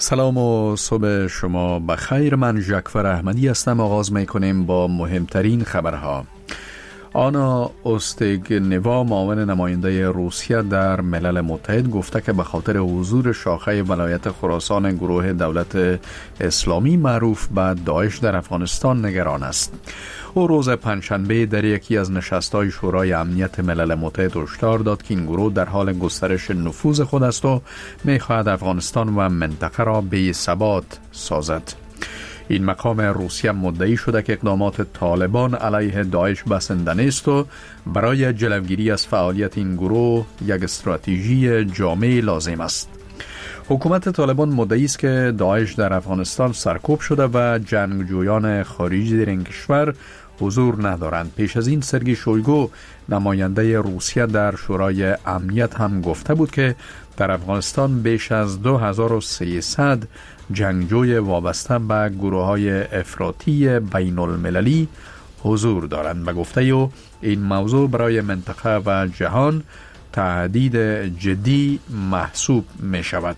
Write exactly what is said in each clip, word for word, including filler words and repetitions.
سلام و صبح شما بخیر. من جعفر احمدی هستم. آغاز میکنیم با مهمترین خبرها. آنا اوستگنوا، معاون نماینده روسیه در ملل متحد، گفته که به خاطر حضور شاخه ولایت خراسان گروه دولت اسلامی معروف به داعش در افغانستان نگران است. او روز پنجشنبه در یکی از نشست‌های شورای امنیت ملل متحد هشدار داد که این گروه در حال گسترش نفوذ خود است و می‌خواهد افغانستان و منطقه را بی‌ثبات سازد. این مقام روسیه مدعی شده که اقدامات طالبان علیه داعش بسنده نیست و برای جلوگیری از فعالیت این گروه یک استراتژی جامع لازم است. حکومت طالبان مدعی است که داعش در افغانستان سرکوب شده و جنگجویان خارجی در این کشور حضور ندارند. پیش از این سرگئی شویگو، نماینده روسیه در شورای امنیت، هم گفته بود که در افغانستان بیش از دو هزار و سیصد جنگجوی وابسته به گروه‌های افراطی بین المللی حضور دارند. به گفته او این موضوع برای منطقه و جهان تهدید جدی محسوب می شود.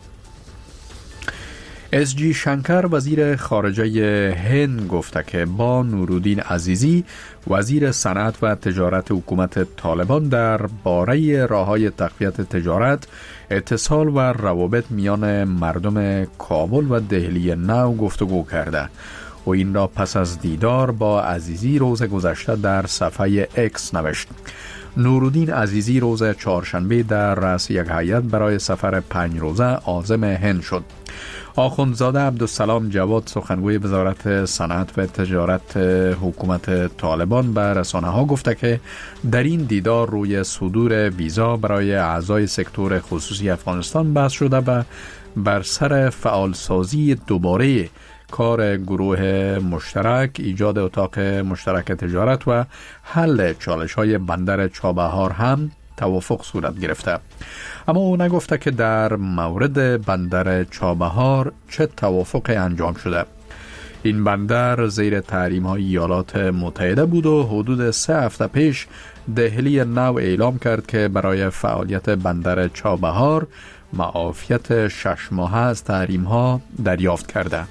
اس جی شنکر، وزیر خارجه هند، گفته که با نورالدین عزیزی، وزیر صنعت و تجارت حکومت طالبان، در باره راه‌های تقویت تجارت، اتصال و روابط میان مردم کابل و دهلی نو گفتگو کرده و این را پس از دیدار با عزیزی روز گذشته در صفحه اکس نوشت. نورالدین عزیزی روز چهارشنبه در رأس یک هیئت برای سفر پنج روزه عازم هند شد. آخوندزاده عبدالسلام جواد، سخنگوی وزارت صنعت و تجارت حکومت طالبان، به رسانه‌ها گفته که در این دیدار روی صدور ویزا برای اعضای سکتور خصوصی افغانستان بحث شده و بر سر فعالسازی دوباره کار گروه مشترک، ایجاد اتاق مشترک تجارت و حل چالش‌های بندر چابهار هم توافق صورت گرفته. اما او نگفته که در مورد بندر چابهار چه توافقی انجام شده. این بندر زیر تحریم‌های ایالات متحده بود و حدود سه هفته پیش دهلی نو اعلام کرد که برای فعالیت بندر چابهار معافیت شش ماهه از تحریم‌ها دریافت کرده.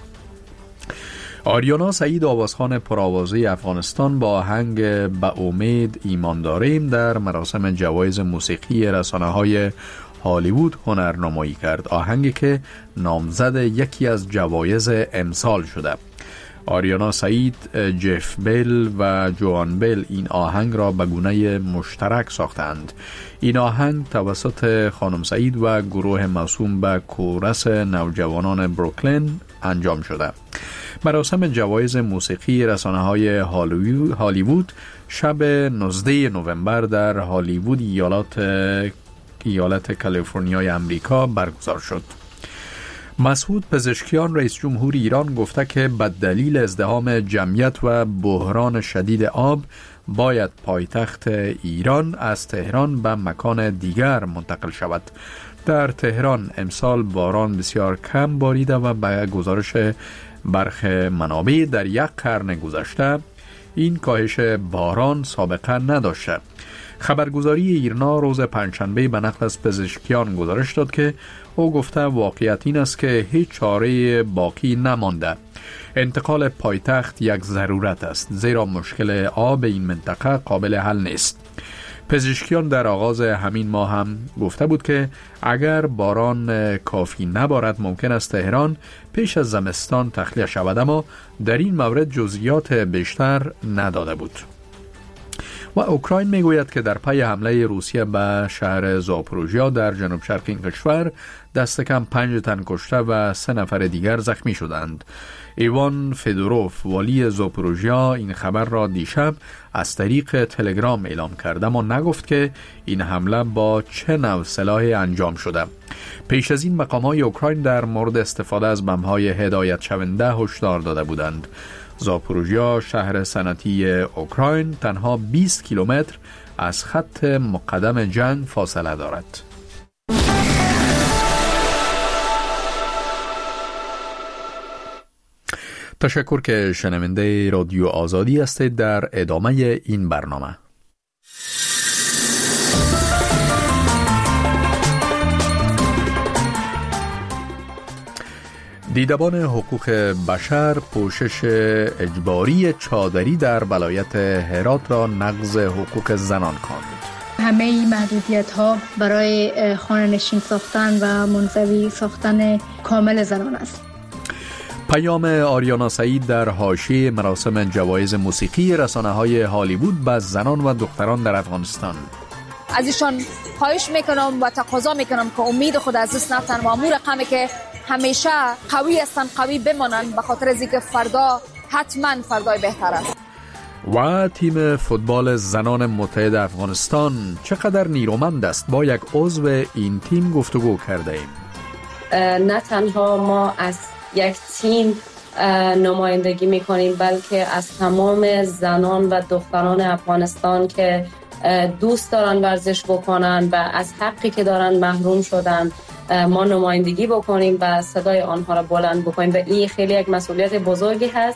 آریانا سعید، آوازخوان پرآوازه افغانستان، با آهنگ به امید ایمان داریم در مراسم جوایز موسیقی رسانه‌های هالیوود هنرنمایی کرد، آهنگی که نامزد یکی از جوایز امسال شده. آریانا سعید، جف بیل و جوان بیل این آهنگ را به گونه مشترک ساختند. این آهنگ توسط خانم سعید و گروه موسوم به کورس نوجوانان بروکلین انجام شده. مراسم جوایز موسیقی رسانه‌های هالیوود شب نوزده نوامبر در هالیوود، ایالات ایالت کالیفرنیای امریکا برگزار شد. مسعود پزشکیان، رئیس جمهور ایران، گفته که به دلیل ازدحام جمعیت و بحران شدید آب باید پایتخت ایران از تهران به مکان دیگر منتقل شود. در تهران امسال باران بسیار کم باریده و به گزارش برخی منابع در یک قرن گذشته این کاهش باران سابقه نداشته. خبرگزاری ایرنا روز پنجشنبه به نقل از پزشکیان گزارش داد که او گفته واقعیت این است که هیچ چاره باقی نمانده. انتقال پایتخت یک ضرورت است، زیرا مشکل آب این منطقه قابل حل نیست. پزشکیان در آغاز همین ماه هم گفته بود که اگر باران کافی نبارد ممکن است تهران پیش از زمستان تخلیه شود، اما در این مورد جزئیات بیشتر نداده بود. و اوکراین میگوید که در پی حمله روسیه به شهر زاپوروژیا در جنوب شرق این کشور دست کم پنج تن کشته و سه نفر دیگر زخمی شدند. ایوان فدوروف، والی زاپوروژیا، این خبر را دیشب از طریق تلگرام اعلام کرد، اما نگفت که این حمله با چه نوع سلاحی انجام شده. پیش از این مقام‌های اوکراین در مورد استفاده از بمب‌های هدایت شونده هشدار داده بودند. زاپوروژیا، شهر صنعتی اوکراین، تنها بیست کیلومتر از خط مقدم جنگ فاصله دارد. تشکر که شنونده رادیو آزادی هستید. در ادامه این برنامه دیدبان حقوق بشر پوشش اجباری چادری در ولایت هرات را نقض حقوق زنان خواند. همه محدودیت ها برای خانه نشین ساختن و منزوی ساختن کامل زنان است. پیام آریانا سعید در حاشیه مراسم جوایز موسیقی رسانه‌های هالیوود به زنان و دختران در افغانستان. از ایشان خواهش میکنم و تقاضا میکنم که امید خود از دست نتن و امور رقمی که همیشه قوی هستن قوی بمانن، به خاطر از اینکه فردا حتما فردای بهتر است. و تیم فوتبال زنان متحد افغانستان چقدر نیرومند است، با یک عضو این تیم گفتگو کرده ایم. نه تنها ما از یک تیم نمایندگی میکنیم، بلکه از تمام زنان و دختران افغانستان که دوست دارن ورزش بکنن و از حقی که دارن محروم شدن ما نمایندگی بکنیم و صدای آنها را بلند بکنیم و این خیلی یک مسئولیت بزرگی هست.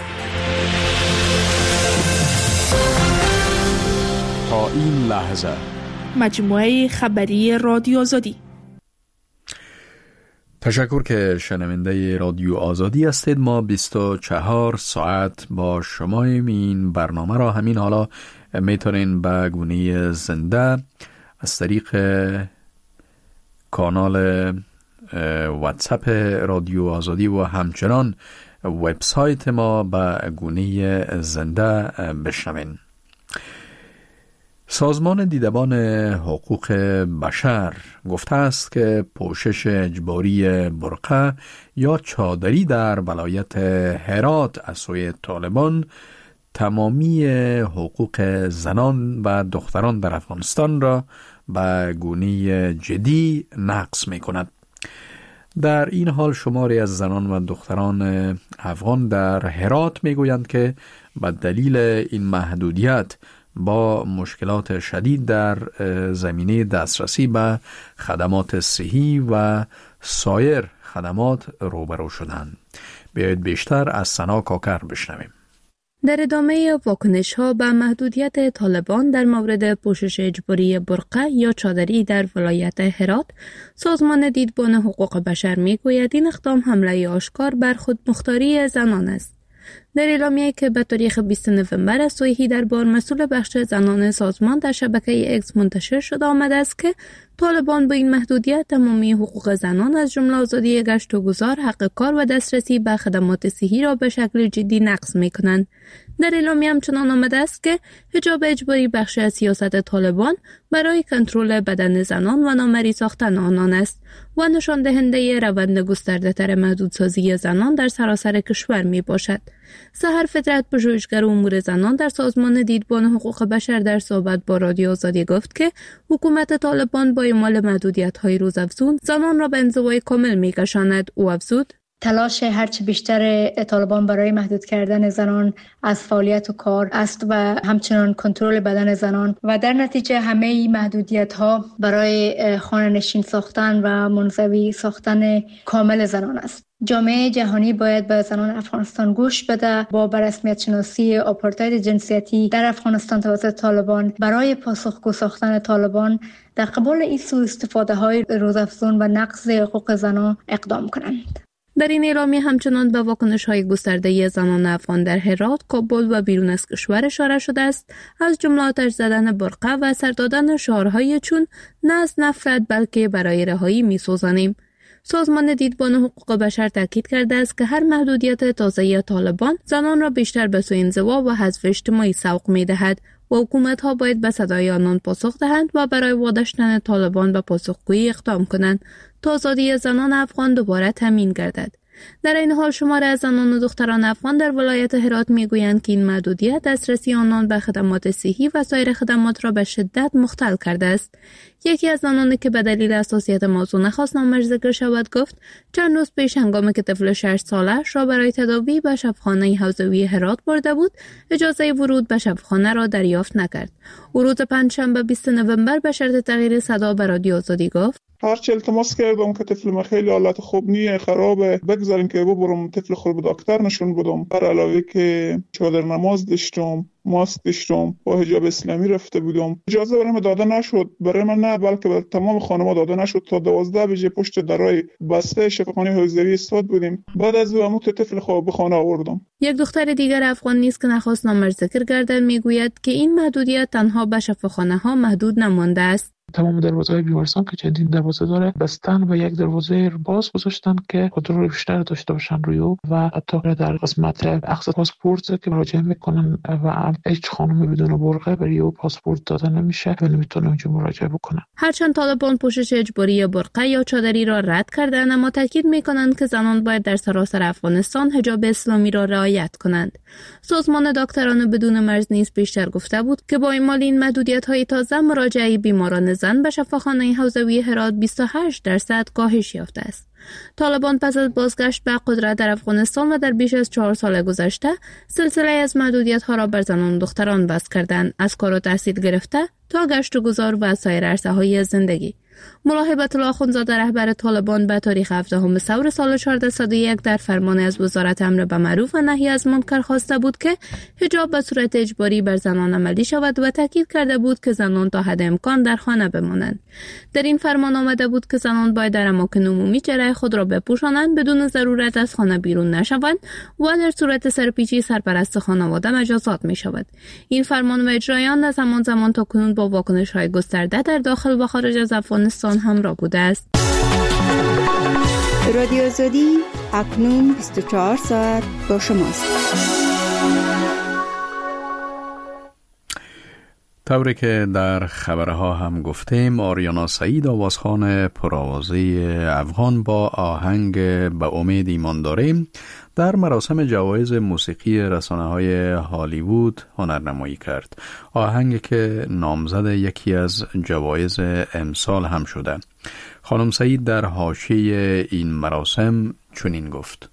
تا این لحظه مجموعه خبری رادیو آزادی. تشکر که شنونده رادیو آزادی هستید. ما بیست و چهار ساعت با شما. این برنامه را همین حالا میتونین به گونه زنده از طریق کانال واتساپ رادیو آزادی و همچنان وبسایت ما به گونه زنده بشنوین. سازمان دیدبان حقوق بشر گفته است که پوشش اجباری برقع یا چادری در ولایت هرات از سوی طالبان تمامی حقوق زنان و دختران در افغانستان را به گونه جدی نقض می کند. در این حال شماری از زنان و دختران افغان در هرات می گویند که به دلیل این محدودیت با مشکلات شدید در زمینه دسترسی به خدمات صحی و سایر خدمات روبرو شدند. بیایید بیشتر از سنا کاکر بشنویم. در ادامه واکنش‌ها به محدودیت طالبان در مورد پوشش اجباری برقع یا چادری در ولایت هرات، سازمان دیدبان حقوق بشر می‌گوید این اقدام حمله آشکار بر خودمختاری زنان است. در اعلامیه‌ای که به تاریخ بیستم نوامبر از سوی هیدربار مسئول بخش زنان سازمان در شبکه اکس منتشر شده آمده است که طالبان با این محدودیت تمامی حقوق زنان از جمله آزادی گشت و گذار، حق کار و دسترسی به خدمات صحی را به شکل جدی نقض می‌کنند. در اعلامیه همچنان آمده است که حجاب اجباری بخشی از سیاست طالبان برای کنترل بدن زنان و نامری ساختن آنان است و نشان دهنده روند گسترده‌تر محدودسازی زنان در سراسر کشور می باشد. سحر فطرت، پژوهشگر امور زنان در سازمان دیدبان حقوق بشر، در صحبت با رادیو آزادی گفت که حکومت طالبان با اعمال محدودیت‌های روزافزون زنان را به انزوای کامل می‌کشاند. او افزود: تلاش هرچه بیشتر طالبان برای محدود کردن زنان از فعالیت و کار است و همچنان کنترل بدن زنان و در نتیجه همه محدودیت ها برای خانه نشین ساختن و منزوی ساختن کامل زنان است. جامعه جهانی باید به زنان افغانستان گوش بده. با بررسمیت شناسی آپارتاید جنسیتی در افغانستان توسط طالبان برای پاسخگو ساختن طالبان در قبال این سوء استفاده های روزافزون و نقض حقوق زنان اقدام کنند. در این اعلامیه همچنان به واکنش‌های گسترده زنان افغان در هرات، کابل و بیرون از کشور اشاره شده است، از جمله آتش زدن برقع و سر دادن شعارهای چون نه از نفرت بلکه برای رهایی می‌سوزانیم. سازمان دیدبان حقوق بشر تاکید کرده است که هر محدودیت تازه طالبان زنان را بیشتر به سوی انزوا و حذف اجتماعی سوق می‌دهد و حکومت‌ها باید به صدای آنان پاسخ دهند و برای واداشتن طالبان به پاسخگویی اقدام کنند تا آزادی زنان افغان دوباره تامین گردد. در این حال شمار از زنان و دختران افغان در ولایت هرات میگویند که این محدودیت دسترسی آنان به خدمات صحی و سایر خدمات را به شدت مختل کرده است. یکی از زنانی که به دلیل حساسیت موضوع نخواست نامش ذکر شود گفت چند روز پیش هنگامی که طفل شش سالش را برای تداوی به شفاخانه حوزوی هرات برده بود، اجازه ورود به شفاخانه را دریافت نکرد. او روز پنجشنبه بیستم نوامبر به شرط تغییر صدا به رادیو آزادی گفت: هرچی التماس کردم که طفل ما خیلی حالت خوب نیه، خرابه، بگذاریم که ببرم طفل خود به دکتر نشون بدم. بر علاوه که چادر نماز داشتم، ماسک داشتم، با حجاب اسلامی رفته بودم. اجازه برای من داده نشد، برای من نه بلکه به تمام خانواده داده نشد. تا دوازده بجه پشت درای بسته شفاخانه حوزوی ایستاد بودیم. بعد از او عمو طفل خود به خانه آوردم. یک دختر دیگر افغان نیست که نخواست نامش ذکر گردد میگوید که این محدودیت تنها به شفاخانه ها محدود نمانده است. تمام دروازه‌های بیمارستان که چندین دروازه داره بستن و یک دروازه باز گذاشتن که کنترل بیشتر داشته باشن روی او و حتی در قسمت اخذ پاسپورت که مراجعه میکنن و هیچ خانمی بدون برقه برای او پاسپورت داده نمیشه و نمیتونه اونجا مراجعه بکنه. هرچند طالبان پوشش اجباری برقه یا چادری را رد کردند، اما تاکید میکنند که زنان باید در سراسر افغانستان حجاب اسلامی را رعایت کنند. سازمان دکتران بدون مرز نیز بیشتر گفته بود که با اعمال این محدودیت‌های تازه مراجعه بیماران زن به شفاخانه حوزوی هرات بیست و هشت درصد کاهش یافته است. طالبان پس از بازگشت به قدرت در افغانستان و در بیش از چهار سال گذشته سلسله از محدودیت‌ها را بر زنان و دختران بس کردند، از کار و تحصیل گرفته تا گشت و گذار و سایر عرصه‌های زندگی. ملا هبت الله اخوندزاده رهبر طالبان به تاریخ هفدهم ثور سال چهارده صد و یک در فرمان از وزارت امر به معروف و نهی از منکر خواسته بود که حجاب به صورت اجباری بر زنان عملی شود و تاکید کرده بود که زنان تا حد امکان در خانه بمانند. در این فرمان آمده بود که زنان باید در اماکن عمومی چهره خود را بپوشانند، بدون ضرورت از خانه بیرون نشوند و در صورت سرپیچی سرپرست خانواده مجازات می شود. این فرمان و اجرایان از زمان زمان تا کنون با واکنش‌های گسترده در داخل و خارج از افغانستان همراه بوده است. رادیو آزادی اکنون بیست و چهار ساعت با شماست. طوری که در خبرها هم گفتیم، آریانا سعید آوازخوان پرآوازه افغان با آهنگ به امید ایمان داریم در مراسم جوایز موسیقی رسانه‌های هالیوود هنرنمایی کرد. آهنگی که نامزد یکی از جوایز امسال هم شده. خانم سعید در حاشیه این مراسم چنین گفت: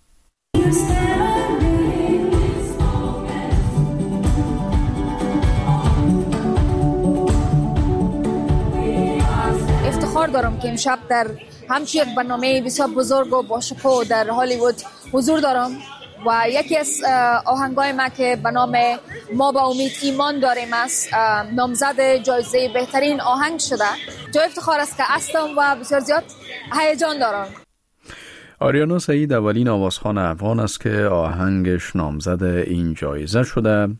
افتخار دارم که امشب در همچین یک برنامه بسیار بزرگ و باشکوه در هالیوود حضور دارم و یکی از آهنگای ما که به نام ما به امید ایمان داریم است نامزد جایزه بهترین آهنگ شده. جای افتخار است که هستم و بسیار زیاد هیجان دارم. آریانا سعید اولین آوازخوان افغان است که آهنگش نامزد این جایزه شده.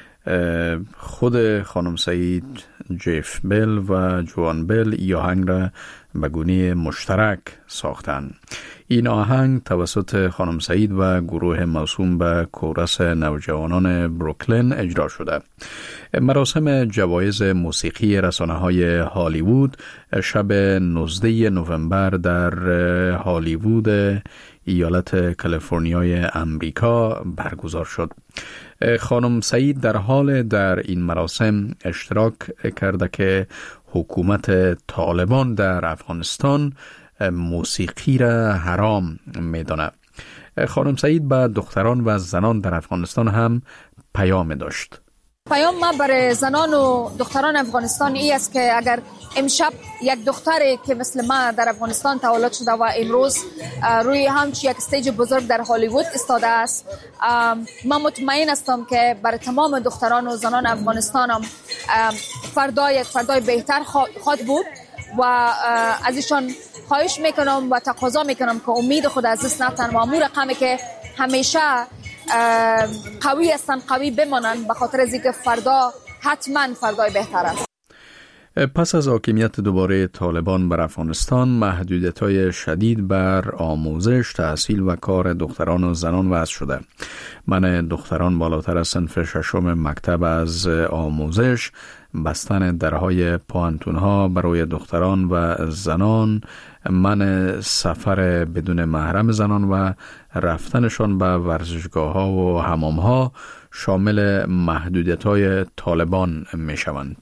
خود خانم سعید، جیف بل و جوان بل این آهنگ را به گونه مشترک ساختن. این آهنگ توسط خانم سعید و گروه موسوم به کورس نوجوانان بروکلین اجرا شده. مراسم جوایز موسیقی رسانه‌های هالیوود شب نوزده نوامبر در هالیوود ایالت کالیفرنیای امریکا برگزار شد. خانم سعید در حال در این مراسم اشتراک کرده که حکومت طالبان در افغانستان موسیقی را حرام می‌داند. خانم سعید به دختران و زنان در افغانستان هم پیام داشت. پیام ما برای زنان و دختران افغانستان ای است که اگر امشب یک دختری که مثل ما در افغانستان تولد شده و امروز روی همچی یک استیج بزرگ در هالیوود ایستاده است، من مطمئن هستم که برای تمام دختران و زنان افغانستان هم فردا یک فردای بهتر خواهد بود و از ایشان خواهش میکنم و تقاضا میکنم که امید خود از دست ندن و امور رقمی که همیشه قوی هستن قوی بمانن، به خاطر از اینکه فردا حتما فردای بهتر است. پس از حاکمیت دوباره طالبان بر افغانستان، محدودیت‌های شدید بر آموزش، تحصیل و کار دختران و زنان وضع شده. منع دختران بالاتر از صنف ششم مکتب از آموزش، بستن درهای پانتونها برای دختران و زنان، منع سفر بدون محرم زنان و رفتنشان به ورزشگاه‌ها و حمام‌ها شامل محدودیت‌های طالبان می‌شوند.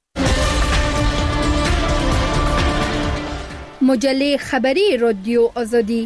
مجله خبری رادیو آزادی.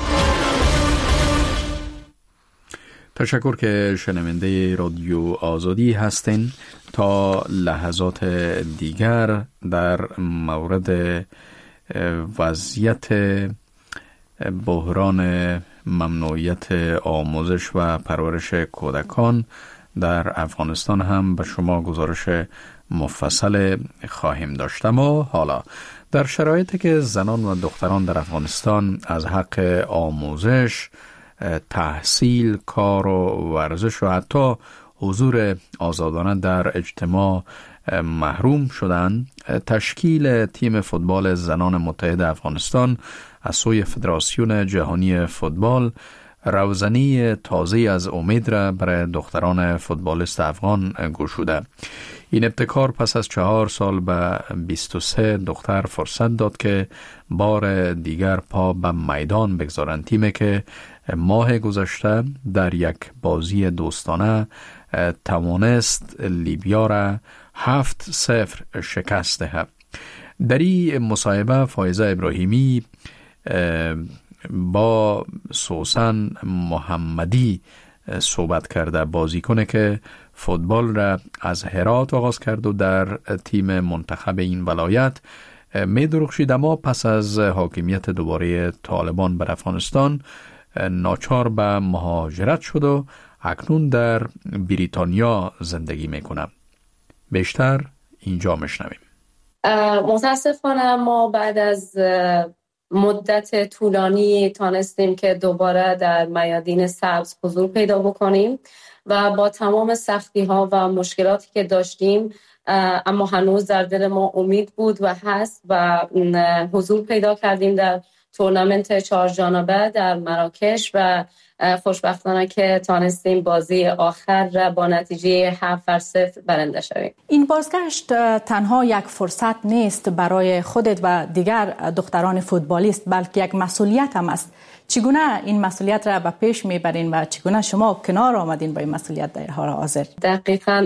تشکر که شنونده رادیو آزادی هستین. تا لحظات دیگر در مورد وضعیت بحران ممنوعیت آموزش و پرورش کودکان در افغانستان هم به شما گزارش مفصل خواهیم داشت. اما حالا در شرایطی که زنان و دختران در افغانستان از حق آموزش، تحصیل، کار و ورزش و حتی حضور آزادانه در اجتماع محروم شدند، تشکیل تیم فوتبال زنان متحد افغانستان از سوی فدراسیون جهانی فوتبال روزنی تازه از امید را برای دختران فوتبالیست افغان گشوده. این ابتکار پس از چهار سال به بیست و سه دختر فرصت داد که بار دیگر پا به میدان بگذارند. تیمی که ماه گذشته در یک بازی دوستانه توانست لیبیا را هفت صفر شکست دهد. در این مصاحبه فایزه ابراهیمی با سوسن محمدی صحبت کرده، بازیکن که فوتبال را از هرات آغاز کرد و در تیم منتخب این ولایت می درخشید، اما پس از حاکمیت دوباره طالبان بر افغانستان ناچار به مهاجرت شد و اکنون در بریتانیا زندگی میکنه. بیشتر اینجا مشنویم. متاسفانه ما بعد از مدت طولانی تانستیم که دوباره در میادین سبز حضور پیدا بکنیم و با تمام سختی ها و مشکلاتی که داشتیم، اما هنوز در دل ما امید بود و هست و حضور پیدا کردیم در تورنمنت چهار جانبه در مراکش و خوشبختانه که تانستیم بازی آخر را با نتیجه هفت بر صفر برنده شویم. این بازگشت تنها یک فرصت نیست برای خودت و دیگر دختران فوتبالیست، بلکه یک مسئولیت هم است. چگونه این مسئولیت را به پیش میبرین و چگونه شما کنار آمدین با این مسئولیت در حال حاضر؟ دقیقاً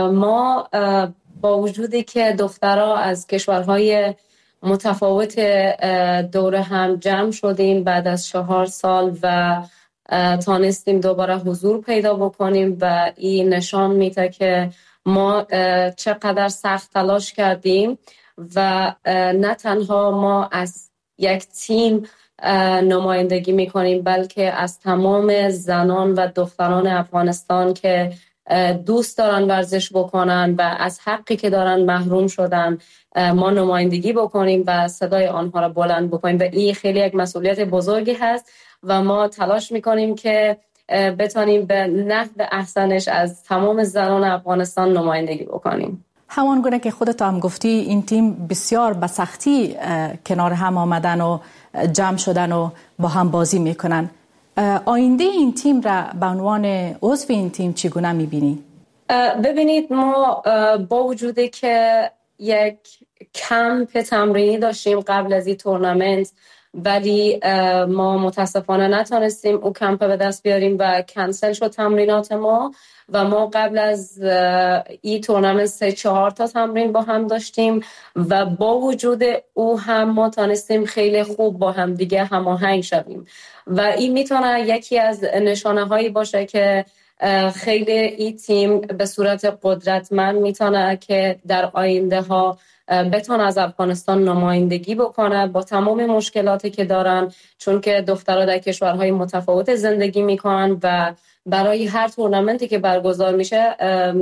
ما با وجودی که دخترها از کشورهای متفاوت دور هم جمع شدیم بعد از چهار سال و تانستیم دوباره حضور پیدا بکنیم و این نشان میده که ما چقدر سخت تلاش کردیم و نه تنها ما از یک تیم نمایندگی میکنیم بلکه از تمام زنان و دختران افغانستان که دوست دارن ورزش بکنن و از حقی که دارن محروم شدن ما نمایندگی بکنیم و صدای آنها را بلند بکنیم و این خیلی یک مسئولیت بزرگی هست و ما تلاش میکنیم که بتونیم به نحو احسنش از تمام زنان افغانستان نمایندگی بکنیم. همان گونه که خودت هم گفتی این تیم بسیار به سختی کنار هم آمدن و جمع شدن و با هم بازی میکنن. آینده این تیم را به عنوان عضو این تیم چگونه میبینی؟ ببینید ما با وجودی که یک کمپ تمرینی داشتیم قبل از این تورنمنت، ولی ما متاسفانه نتونستیم او کمپ به دست بیاریم و کنسل شد تمرینات ما و ما قبل از این تورنمنت سه چهار تا تمرین با هم داشتیم و با وجود او هم ما تونستیم خیلی خوب با هم دیگه هماهنگ شویم و این میتونه یکی از نشانه هایی باشه که خیلی این تیم به صورت قدرتمند میتونه که در آینده ها بتونه از افغانستان نمایندگی بکنه با تمام مشکلاتی که دارن، چون که دخترها در کشورهای متفاوت زندگی میکنن و برای هر تورنمنتی که برگزار میشه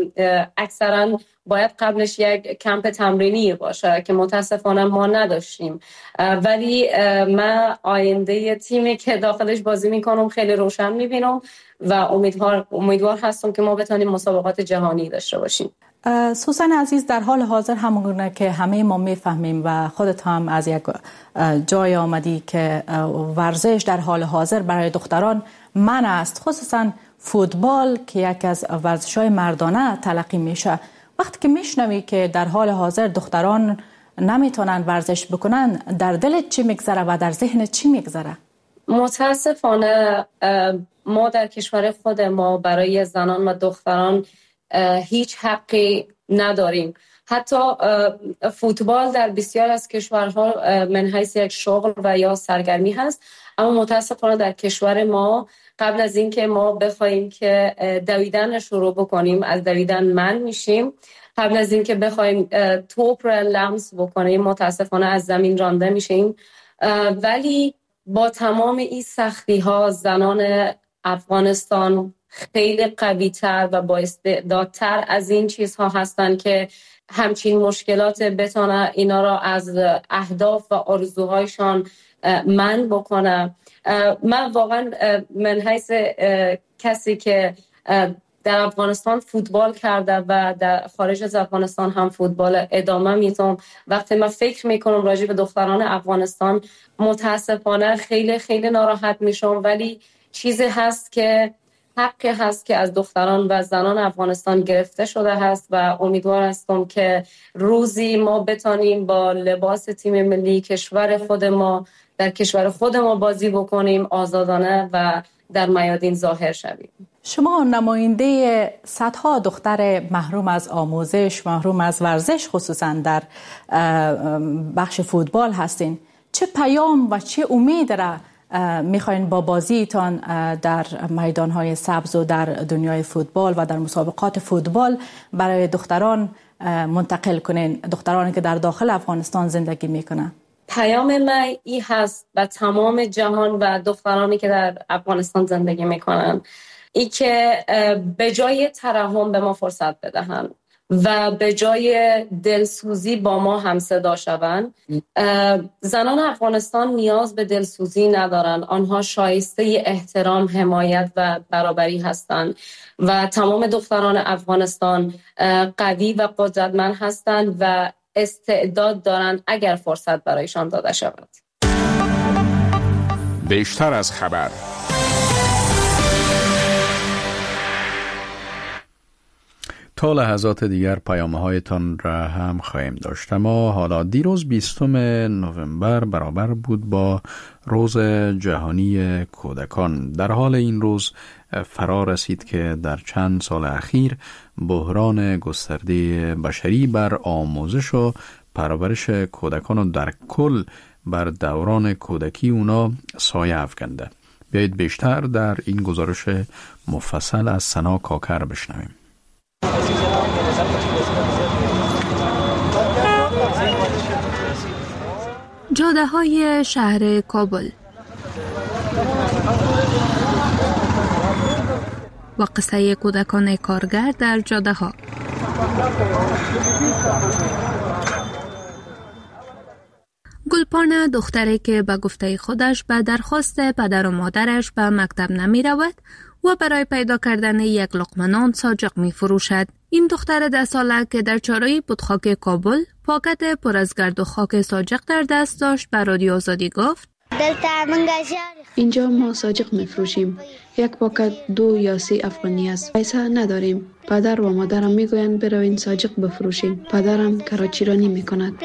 اکثرا باید قبلش یک کمپ تمرینی باشه که متاسفانه ما نداشتیم، ولی من آینده تیمی که داخلش بازی میکنم خیلی روشن میبینم و امیدوار امیدوار هستم که ما بتونیم مسابقات جهانی داشته باشیم. سوسن عزیز، در حال حاضر همونگونه که همه ما میفهمیم و خودت هم از یک جای آمدی که ورزش در حال حاضر برای دختران منع است، خصوصا فوتبال که یکی از ورزش‌های مردانه تلقی میشه. وقتی که میشنوی که در حال حاضر دختران نمیتونن ورزش بکنن، در دلت چی میگذره و در ذهنت چی میگذره؟ متاسفانه ما در کشور خود ما برای زنان و دختران هیچ حقی نداریم. حتی فوتبال در بسیار از کشورها من حیث یک شغل و یا سرگرمی هست، اما متاسفانه در کشور ما قبل از اینکه ما بخوایم که دویدن شروع بکنیم از دویدن من میشیم. قبل از اینکه بخوایم توپ را لمس بکنیم متاسفانه از زمین رانده میشیم. ولی با تمام این سختی ها زنان افغانستان خیلی قوی تر و با استعدادتر از این چیزها هستن که همچین مشکلات بتونه اینا را از اهداف و آرزوهایشان من بکنه. من واقعا من حیث کسی که در افغانستان فوتبال کرده و در خارج از افغانستان هم فوتبال ادامه میدم، وقتی من فکر میکنم راجع به دختران افغانستان متاسفانه خیلی خیلی ناراحت میشم. ولی چیزی هست که حقی هست که از دختران و زنان افغانستان گرفته شده هست و امیدوار هستم که روزی ما بتانیم با لباس تیم ملی کشور خود ما در کشور خود ما بازی بکنیم، آزادانه و در میادین ظاهر شویم. شما نماینده صدها دختر محروم از آموزش، محروم از ورزش خصوصا در بخش فوتبال هستین. چه پیام و چه امید را میخواین با بازیتان در میدانهای سبز و در دنیای فوتبال و در مسابقات فوتبال برای دختران منتقل کنین، دخترانی که در داخل افغانستان زندگی میکنن؟ پیام من این هست و تمام جهان و دخترانی که در افغانستان زندگی میکنن، ای که به جای ترحم به ما فرصت بدهن و به جای دلسوزی با ما هم صدا شوند. زنان افغانستان نیاز به دلسوزی ندارن، آنها شایسته احترام، حمایت و برابری هستند و تمام دختران افغانستان قوی و قدرتمند هستند و استعداد دارند اگر فرصت برایشان داده شود. بیشتر از خبر. تا لحظات دیگر پیامه هایتان را هم خواهیم داشت. اما حالا دیروز بیستم نوامبر برابر بود با روز جهانی کودکان. در حال این روز فرا رسید که در چند سال اخیر بحران گسترده بشری بر آموزش و پرورش کودکان و در کل بر دوران کودکی اونا سایه افکنده. بیایید بیشتر در این گزارش مفصل از سنا کاکر بشنویم. جاده های شهر کابل و قصه کودکان کارگر در جاده ها. گلپانه دختری که به گفته خودش به درخواست پدر و مادرش به مکتب نمی رود و برای پیدا کردن یک لقمه نان ساجق می فروشد. این دختر ده ساله که در چهارراه پودخاک کابل پاکت پر از گرد و خاک ساجق در دست داشت به رادیو آزادی گفت: اینجا ما ساجق می فروشیم. یک پاکت دو یا سه افغانی است. پیسه نداریم. پدر و مادرم می گویند بروین ساجق بفروشیم. پدرم کراچی رانی می کند.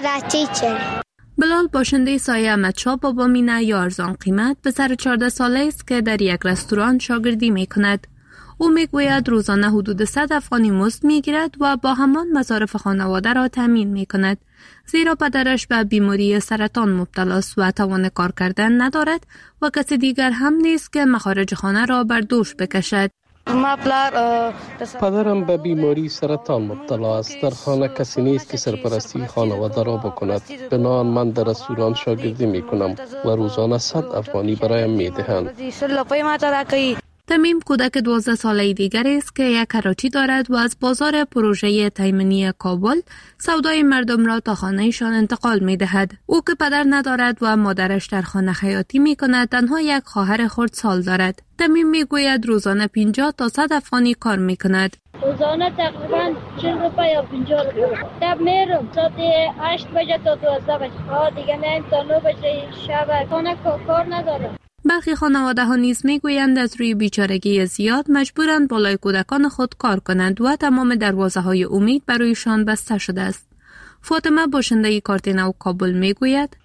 بلال باشنده سایه احمدشاه بابا مینه یا ارزان قیمت پسر چهارده ساله است که در یک رستوران شاگردی می کند. او می گوید روزانه حدود صد افغانی مزد می گیرد و با همان مصارف خانواده را تامین می کند. زیرا پدرش به بیماری سرطان مبتلا است و توان کار کردن ندارد و کسی دیگر هم نیست که مخارج خانه را بر دوش بکشد. پدرم به بیماری سرطان مبتلا است. در خانه کسی نیست که سرپرستی خانواده را بکند. بنابراین من در رستوران شاگردی می کنم و روزانه صد افغانی برایم می دهند. تمیم کودک دوازده ساله دیگر است که یک کراچی دارد و از بازار پروژه تایمنی کابل سودای مردم را تا خانهشان انتقال می دهد. او که پدر ندارد و مادرش در خانه خیاطی می کند، تنها یک خواهر خردسال دارد. تمیم می گوید روزانه پنجاه تا صد افغانی کار می کند. روزانه تقریبا چهل روپیه یا پنجاه روپیه. شب میرم ساعت هشت بجه تا دوازده بجه. آه دیگه میرم تا نه بجه شب. خانه کار ندارم. برخی خانواده ها نیز می گویند از روی بیچارگی زیاد مجبورند بالای کودکان خود کار کنند و تمام دروازه های امید برایشان بسته شده است. فاطمه باشنده کارتینو کابل می گوید: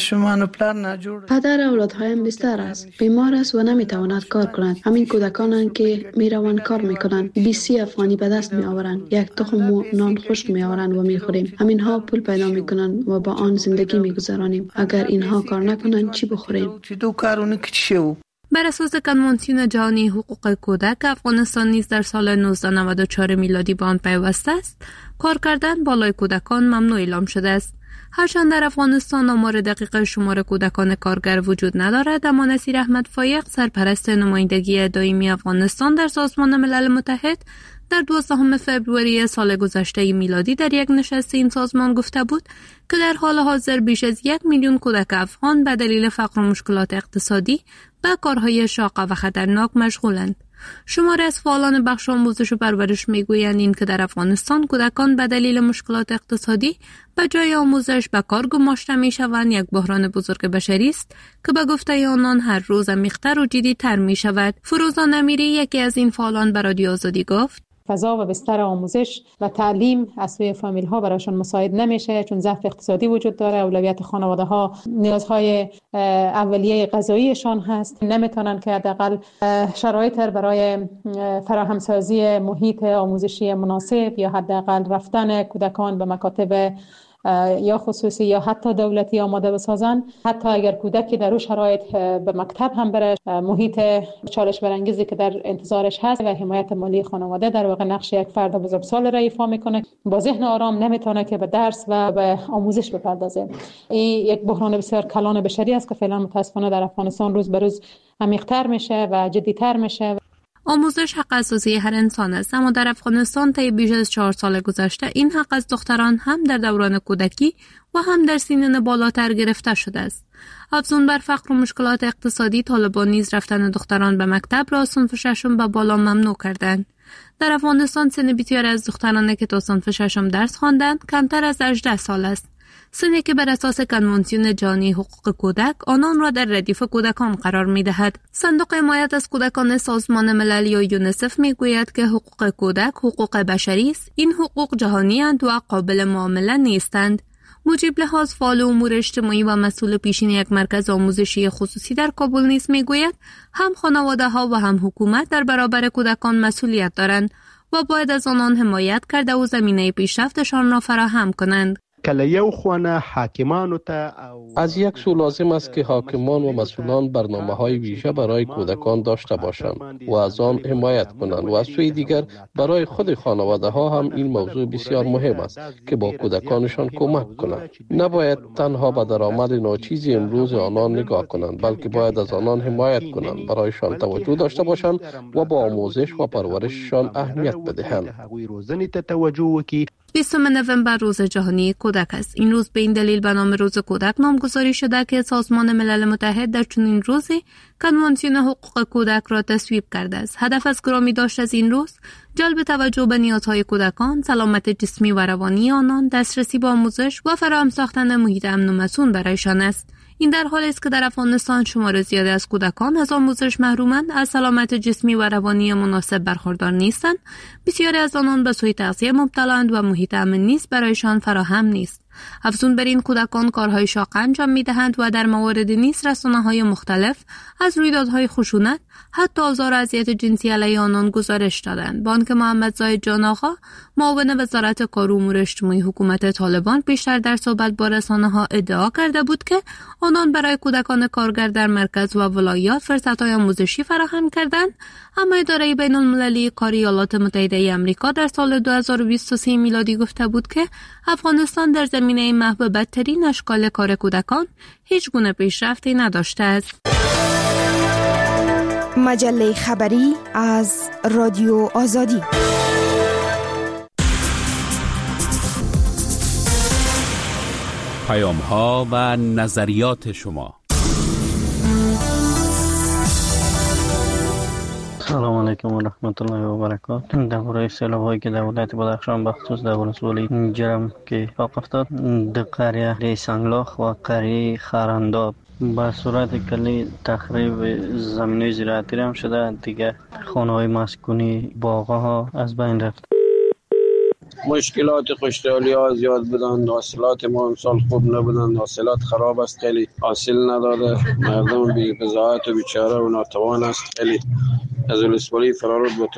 پدر اولادهایم بستر است، بیمار است و نمیتواند کار کند. همین کودکانند که میروند کار میکنند، بیست افغانی به دست می آورند. یک تخم نان خشک می آورند و میخوریم. همینها پول پیدا میکنند و با آن زندگی میگذرانیم. اگر اینها کار نکنند چی بخوریم؟ بر اساس کنوانسیون جهانی حقوق کودک، افغانستان نیز در سال نوزده نود و چهار میلادی به آن پیوسته است. کار کردن بالای کودکان ممنوع اعلام شده است. هرچند در افغانستان آمار دقیق شمار کودکان کارگر وجود ندارد، اما نصیر احمد فایق، سرپرست نمایندگی دائمی افغانستان در سازمان ملل متحد، در دوازدهم فوریه سال گذشته میلادی در یک نشست این سازمان گفته بود که در حال حاضر بیش از یک میلیون کودک افغان به دلیل فقر و مشکلات اقتصادی به کارهای شاق و خطرناک مشغولند. شماری از فعالان بخش آموزش و پرورش میگویند این که در افغانستان کودکان به دلیل مشکلات اقتصادی به جای آموزش به کار گماشته میشوند یک بحران بزرگ بشری است که به گفته آنان هر روز عمیق‌تر و جدی‌تر میشود. فروزان امیری، یکی از این فعالان، به رادیو آزادی گفت: فضا و بستر آموزش و تعلیم از سوی فامیل ها برایشان مساعد نمیشه، چون ضعف اقتصادی وجود داره. اولویت خانواده ها نیازهای اولیه غذاییشان هست، نمیتونن که حداقل شرایط برای فراهمسازی محیط آموزشی مناسب یا حداقل رفتن کودکان به مکاتب یا خصوصی یا حتی دولتی آماده بسازن. حتی اگر کودکی در اون شرایط به مکتب هم بره، محیط چالش برانگیزی که در انتظارش هست و حمایت مالی خانواده در واقع نقش یک فرد بزرگسال را ایفا میکنه. با ذهن آرام نمیتونه که به درس و به آموزش بپردازه. این یک بحران بسیار کلان بشری است که فعلا متاسفانه در افغانستان روز به روز عمیق‌تر میشه و جدی‌تر میشه. آموزش حق اساسی هر انسان است، اما در افغانستان طی بیش از چهار سال گذشته این حق از دختران هم در دوران کودکی و هم در سنین بالاتر گرفته شده است. افزون بر فقر و مشکلات اقتصادی، طالبان نیز رفتن دختران به مکتب را صنف ششم به بالا ممنوع کردند. در افغانستان سن بسیاری از دخترانی که تا صنف ششم درس خواندند کمتر از هجده سال است. سنی که بر اساس کنوانسیون جهانی حقوق کودک آنان را در ردیف کودکان قرار می‌دهد. صندوق حمایت از کودکان سازمان ملل یا یونیسف می‌گوید که حقوق کودک حقوق بشری است. این حقوق جهانی اند و قابل معامله نیستند. مجیب لحاظ، فعال امور اجتماعی و مسئول پیشین یک مرکز آموزشی خصوصی در کابل نیز می‌گوید هم خانواده‌ها و هم حکومت در برابر کودکان مسئولیت دارند و باید از آنان حمایت کرده و زمینه پیشرفتشان را فراهم کنند. از یک سو لازم است که حاکمان و مسئولان برنامه‌های ویژه برای کودکان داشته باشند و از آن حمایت کنند و از سوی دیگر برای خود خانواده‌ها هم این موضوع بسیار مهم است که با کودکانشان کمک کنند. نباید تنها به درآمد ناچیز امروز آنان نگاه کنند، بلکه باید از آنان حمایت کنند، برایشان توجه داشته باشند و با آموزش و پرورششان اهمیت بدهند. بیستم نوامبر روز جهانی کودک است. این روز به این دلیل به نام روز کودک نامگذاری شده که سازمان ملل متحد در چنین روزی کنوانسیون حقوق کودک را تصویب کرده است. هدف از گرامی داشت از این روز جلب توجه به نیازهای کودکان، سلامت جسمی و روانی آنان، دسترسی به آموزش و فراهم ساختن محیط امن و مسئول برایشان است. این در حالی است که در افغانستان شمار زیادی از کودکان از آموزش محرومند، از سلامت جسمی و روانی مناسب برخوردار نیستند. بسیاری از آنان به سوء تغذیه مبتلااند و محیط امن نیز برایشان فراهم نیست. افزون بر این، کودکان کارهای شاق انجام می‌دهند و در موارد نیز رسانه‌های مختلف از رویدادهای خشونت، حتی آزار و اذیت جنسی علیه آنان گزارش دادند. بانک محمد زاهد جان آقا، معاون وزارت کار و امور اجتماعی حکومت طالبان، پیشتر در صحبت با رسانه‌ها ادعا کرده بود که آنان برای کودکان کارگر در مرکز و ولایات فرصت‌های آموزشی فراهم کردند، اما اداره بین‌المللی کار ایالات متحده آمریکا در سال دو هزار و بیست و سه میلادی گفته بود که افغانستان در زمینه محو بدترین اشکال کار کودکان هیچ گونه پیشرفتی نداشته است. مجله خبری از رادیو آزادی. پیام‌ها و نظریات شما. سلام علیکم و رحمت الله و برکاته. درباره سیلاب‌هایی که در ولایت بدخشان به خصوص در ولسوالی جرم که اتفاق افتاد، در قریه سنگلاخ و قریه خرنداب به صورت کلی تخریب زمینه زراعتی هم شده. دیگه خانه‌های مسکونی، باغ‌ها از بین رفت. مشکلات خشکسالی ها زیاد بودن، حاصلات ما امسال خوب نبودن، حاصلات خراب است، خیلی حاصل نداده، مردم بی بضاعت و بیچاره و ناتوان است، خیلی از ولسوالی فرار بود.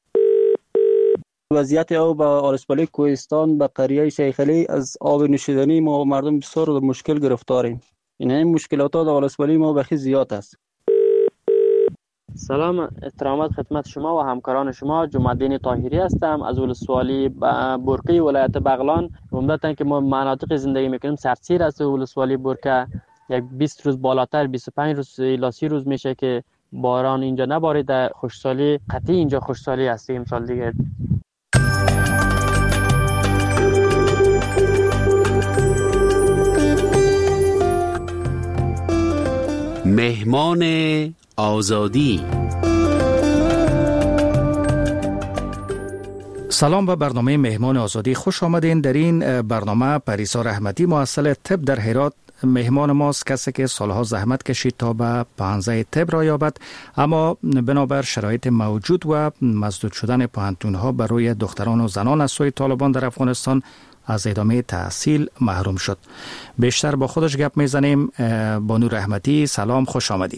وضعیت آب با ولسوالی کوهستان به قریه شیخ علی از آب نوشیدنی ما مردم بسیار در مشکل گرفتاریم. این این مشکلات ها در ولسوالی ما بخی زیاد است. سلام، احترامات خدمت شما و همکاران شما. جمع‌الدین طاهری هستم از ولسوالی برقی ولایت بغلان. عمدتاً که ما مناطق زندگی میکنیم سردسیر است. ولسوالی برقه یک بیست روز بالاتر بیست و پنج روز الی سی روز میشه که باران اینجا نباریده. خشکسالی قطعی اینجا خشکسالی است. امسال دیگه مهمان آزادی. سلام به برنامه مهمان آزادی، خوش آمدین. در این برنامه پریسا رحمتی مؤسسه طب در هرات مهمان ماست، کسی که سالها زحمت کشید تا به پانزه طب را یابد، اما بنابر شرایط موجود و مسدود شدن پوهنتون‌ها بر روی دختران و زنان از سوی طالبان در افغانستان از ادامه تحصیل محروم شد. بیشتر با خودش گپ میزنیم. بانو رحمتی، سلام، خوش آمدی.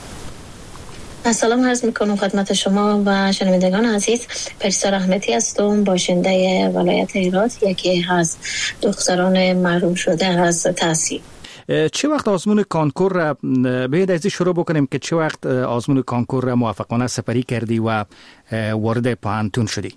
سلام عرض میکنم خدمت شما و شنوندگان عزیز. پریسا رحمتی هستم، باشنده ولایت هرات، یکی از دختران محروم شده از تحصیل. چه وقت آزمون کانکور را باید از شروع بکنیم که چه وقت آزمون کانکور را موفقانه سپری کردی و وارد پوهنتون شدی؟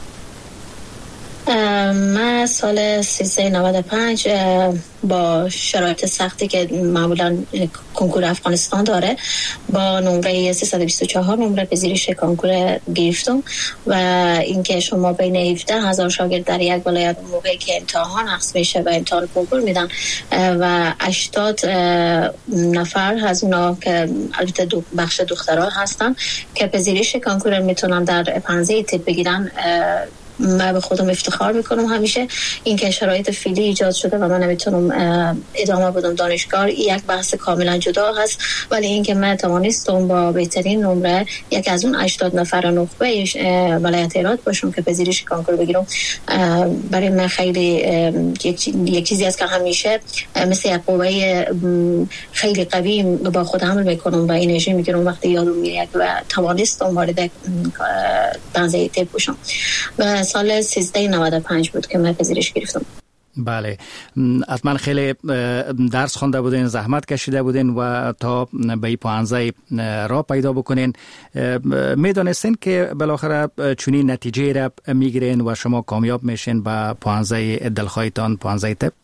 من سال سیزده نود و پنج با شرایط سختی که معمولا کنکور افغانستان داره با نمره سیصد و بیست و چهار نمره پذیرش کنکور گرفتم و اینکه شما بین هفده هزار شاگرد در یک ولایت موقعی که امتحان عقد میشه و امتحان کنکور میدن و هشتاد نفر از اونا که البته دو بخش دخترها هستن که پذیرش کنکور میتونن در پانزده طب بگیرن، من به خودم افتخار میکنم همیشه. این که شرایط فعلی ایجاد شده و من نمیتونم ادامه بدم دانشگاه یک بحث کاملا جدا هست، ولی این که من توانستم با بهترین نمره یک از اون هشتاد نفر نخبه ولایت هرات باشم که پذیرش کنکور بگیرم، برای من خیلی یک, یک چیزی است که همیشه مثل یک قوه خیلی قوی با خود حمل میکنم و انرژی میگیرم وقتی یادم میاد و توانستم وارد پانزده طب بشم. و سال سیزده نود و پنج بود که من پذیرش گرفتم. بله، حتما خیلی درس خوانده بودین، زحمت کشیده بودین و تا به این پانزده را پیدا بکنین. میدانستین که بالاخره چونی نتیجه را میگیرین و شما کامیاب میشین به پانزده دلخواهتان، پانزده طب؟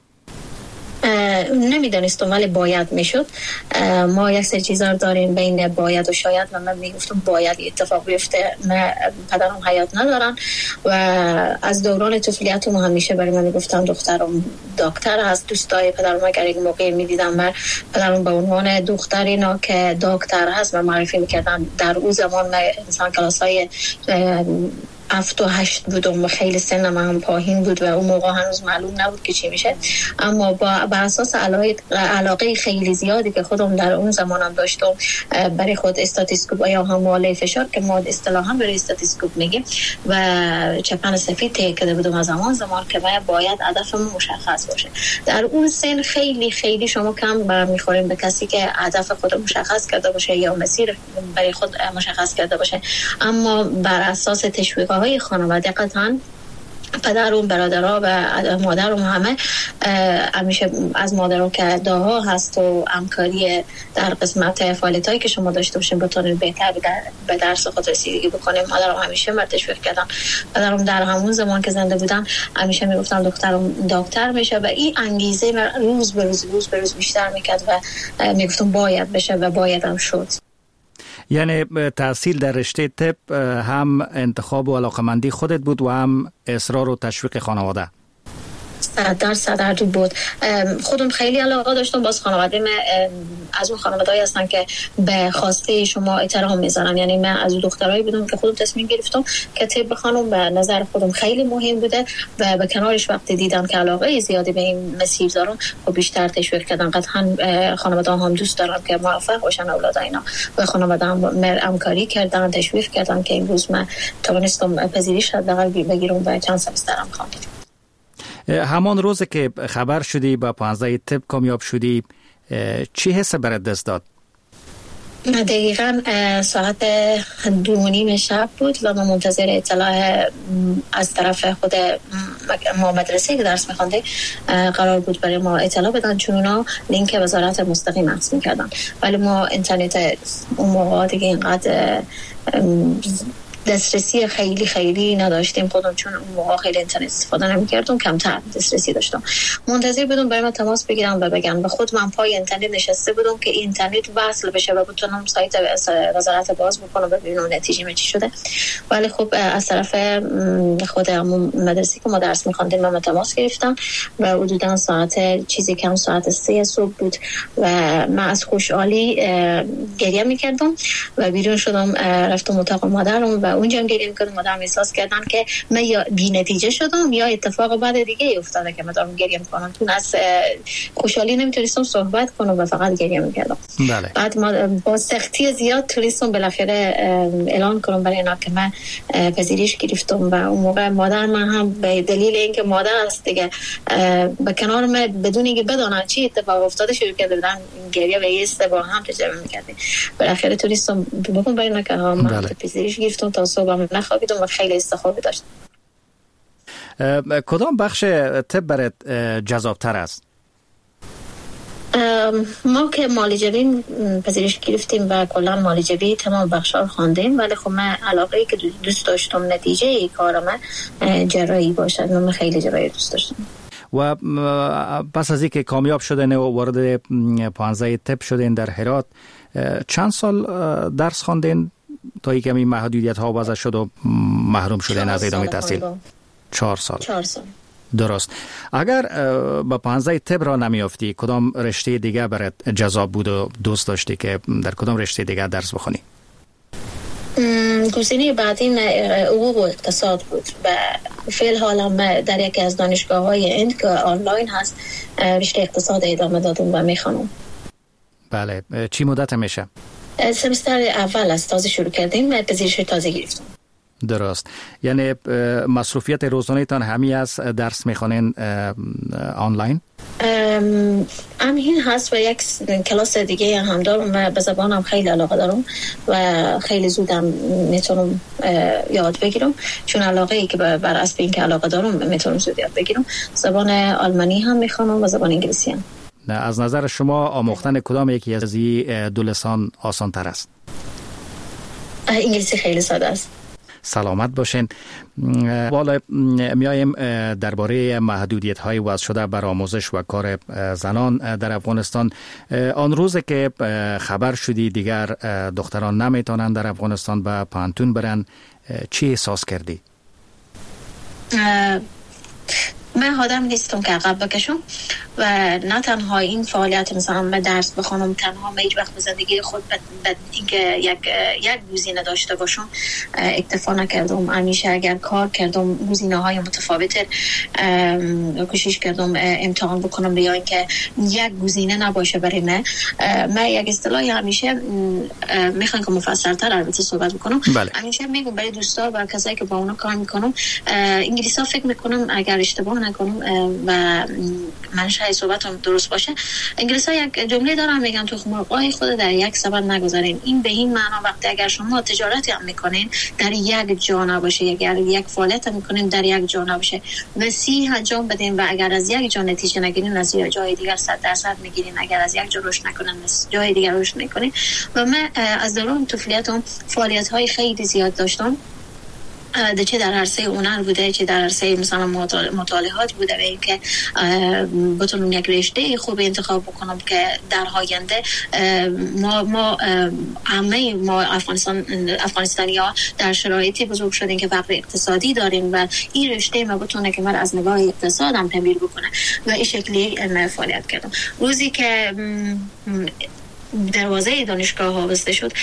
نمیدانستم ولی باید میشد. ما یک سری چیزا داریم بین باید و شاید و من میگفتم باید اتفاق بیفته. نه پدرم حیات ندارن و از دوران طفولیتم همیشه برای من میگفتن دخترم دکتر هست. دوستای پدرم اگر یک موقع میدیدم من پدرم به عنوان دخترینا که دکتر هست و معرفی میکردن. در اون زمان من انسان کلاسای هفت و هشت بودم و خیلی سنم هم پایین بود و اون موقع هنوز معلوم نبود که چی میشه، اما با بر اساس علاقه, علاقه خیلی زیادی که خودم در اون زمانم داشتم برای خود استاتیسکوپ یا حمله فشار که ما اصطلاحا برای استاتیسکوپ میگیم و چپن سفید طی کرده بودم از زمان زمان که باید باید هدفم مشخص باشه. در اون سن خیلی خیلی شما کم برمیخوریم به کسی که هدف خود مشخص کرده باشه یا مسیر برای خود مشخص کرده باشه، اما بر اساس تشویق های خانواده قطعا پدرم، برادرها و مادرم همه همیشه از مادرم که داها هست و همکاری در قسمت فعالیت هایی که شما داشته باشین بتونید بهتر به درس خود رسیدگی بکنیم. مادرم همیشه من تشویق کردن. پدرم در همون زمان که زنده بودن همیشه میگفتن دخترم دکتر میشه و این انگیزه من روز به روز روز به روز بیشتر میکرد و میگفتم باید بشه و باید هم شد. یعنی تحصیل در رشته طب هم انتخاب و علاقمندی خودت بود و هم اصرار و تشویق خانواده؟ در صدر بود. خودم خیلی علاقه داشتم. باز خانواده من از اون خانواده‌ای هستن که به خواسته شما احترام میذارن. یعنی من از اون دخترایی بودم که خودم تصمیم گرفتم که طب بخونم، به نظر خودم خیلی مهم بوده و به کنارش وقتی دیدم که علاقه زیادی به این مسیر دارم و بیشتر تشویق کردن. قطعا خانواده هم دوست دارن که موفق باشن اولاد اینا و خانواده هم همکاری کردن، تشویق کردن که امروز من توانستم پذیرش حداقل بگیرم و چند سمسترم خواندم. همان روز که خبر شدی با پانزده طب کامیاب شدی چی حس برات دست داد؟ دقیقا ساعت دو و نیم شب بود و ما منتظر اطلاع از طرف خود ما مدرسه که درس میخونده قرار بود برای ما اطلاع بدن، چون اونا لینک وزارت مستقیم عکس میکردن، ولی ما اینترنت اون موقع دیگه اینقدر دسترسی خیلی خیلی نداشتیم خودم، چون اون موقع خیلی اینترنت استفاده نمی‌کردم، کمتر دسترسی داشتم. منتظر بودم برای من تماس بگیرم و بگم و خود من پای اینترنت نشسته بودم که اینترنت وصل بشه و بتونم سایت وزارت باز بکنم و ببینم نتیجه چی شده. ولی خب از طرف خود مدرسه که ما درس می‌خوندیم من تماس گرفتم و حدوداً ساعت چیزی کم ساعت سه صبح بود و من از خوشحالی گریه می‌کردم و بیرون شدم رفتم اتاق مادرم و اونجا هم گریه می‌کردم. مادرم احساس کردن که من یا بی نتیجه شدم یا اتفاق بعد دیگه افتاده که مادرم گریه می‌کنم، چون از خوشحالی نمیتونستم صحبت کنم و فقط گریه می‌کردم. بله. بعد ما با سختی زیاد تونستم بالاخره اعلان کنم برای اینا که من پذیرش گرفتم و اون موقع مادر من هم به دلیل اینکه مادر است دیگه به کنار من بدون اینکه بدونه چی اتفاق افتاده شروع کرده بودن گریه و ایست با هم تجربه می‌کردیم. بالاخره تونستم بگم برای اینا که من پذیرش گرفتم تا صبح نخوابیدم و خیلی استخوابی داشتم. کدام بخش طب برات جذاب‌تر است؟ ما که معالجه پذیرش گرفتیم و کلا معالجه تمام بخش‌ها رو خواندیم، ولی خب من علاقه‌ای که دوست داشتم نتیجه کارم جراحی باشد، من خیلی جراحی دوست داشتم. و پس از اینکه کامیاب شدن و وارد پانزده طب شدین در هرات، چند سال درس خواندین تا اینکه این محدودیت ها وضع شد و محروم شدن از ادامه تحصیل؟ چهار سال. چهار سال. درست. اگر با پانزده طب را نمیافتی، کدام رشته دیگه برات جذاب بود و دوست داشتی که در کدام رشته دیگه درس بخونی؟ گزینه بعدی حقوق و اقتصاد بود و فعل حالا در یکی از دانشگاه های هند که آنلاین هست رشته اقتصاد ادامه دادم و میخوانم. بله. چی مدت میشه؟ سمستر اول از تازه شروع کردیم و پذیرش تازه گرفتم. درست. یعنی مصروفیت روزانه تان همی از درس میخوانین آنلاین؟ همین هست و یک کلاس دیگه هم دارم و به زبانم خیلی علاقه دارم و خیلی زودم میتونم یاد بگیرم، چون علاقه ای که بر اساس اینکه علاقه دارم میتونم زود یاد بگیرم. زبان آلمانی هم میخوانم و زبان انگلیسی هم. از نظر شما آموختن کدام یکی از این دو لسان آسان تر است؟ انگلیسی خیلی ساده است. سلامت باشین. والا میایم درباره محدودیت های وضع شده بر آموزش و کار زنان در افغانستان. آن روز که خبر شدی دیگر دختران نمیتونن در افغانستان به پانتون برن، چی احساس کردی؟ من آدم نیستم که عقب بکشم و نه تنها این فعالیت مثلا من درس بخونم، تنها من هیچ وقت به زندگی خود به اینکه یک یک گزینه داشته باشم اکتفا نکردم. همیشه اگر کار کردم گزینه‌های متفاوت کوشش کردم امتحان بکنم یا اینکه یک گزینه نباشه برای من. من یک اصطلاحی همیشه میخوام که مفصل‌تر البته صحبت بکنم. بله. همیشه میگم برای دوستا و کسایی که با اونا کار میکنم، انگلیسا فکر میکنم اگر اشتباه نکنم و من شاید صحبتم درست باشه، انگلیس‌ها یک جمله دارن میگن تو مرغای خود در یک سبد نگذارین. این به این معنا وقتی اگر شما تجارتی هم میکنین در یک جا نباشه، اگر یک فعالیت هم میکنین در یک جا نباشه، وسیع انجام بدین و اگر از یک جا نتیجه نگیرین از یک جای دیگر صد درصد میگیرین، اگر از یک جا رشد نکنین از جای دیگر رشد میکنین. و من از دوران طفولیتم فعالیت‌های خیلی زیاد داشتم، چه در عرصه هنر بوده، چه در عرصه مثلا مطالعات بوده و اینکه بتونم یک رشته خوب انتخاب بکنم که در آینده ما ما همه ما افغانستان افغانستانی‌ها در شرایطی بزرگ شدیم که فقر اقتصادی داریم و این رشته ما بتونه که من از نگاه اقتصاد هم تمرین بکنه و این شکلی من فعالیت کردم. روزی که دروازه دانشگاه ها بسته شد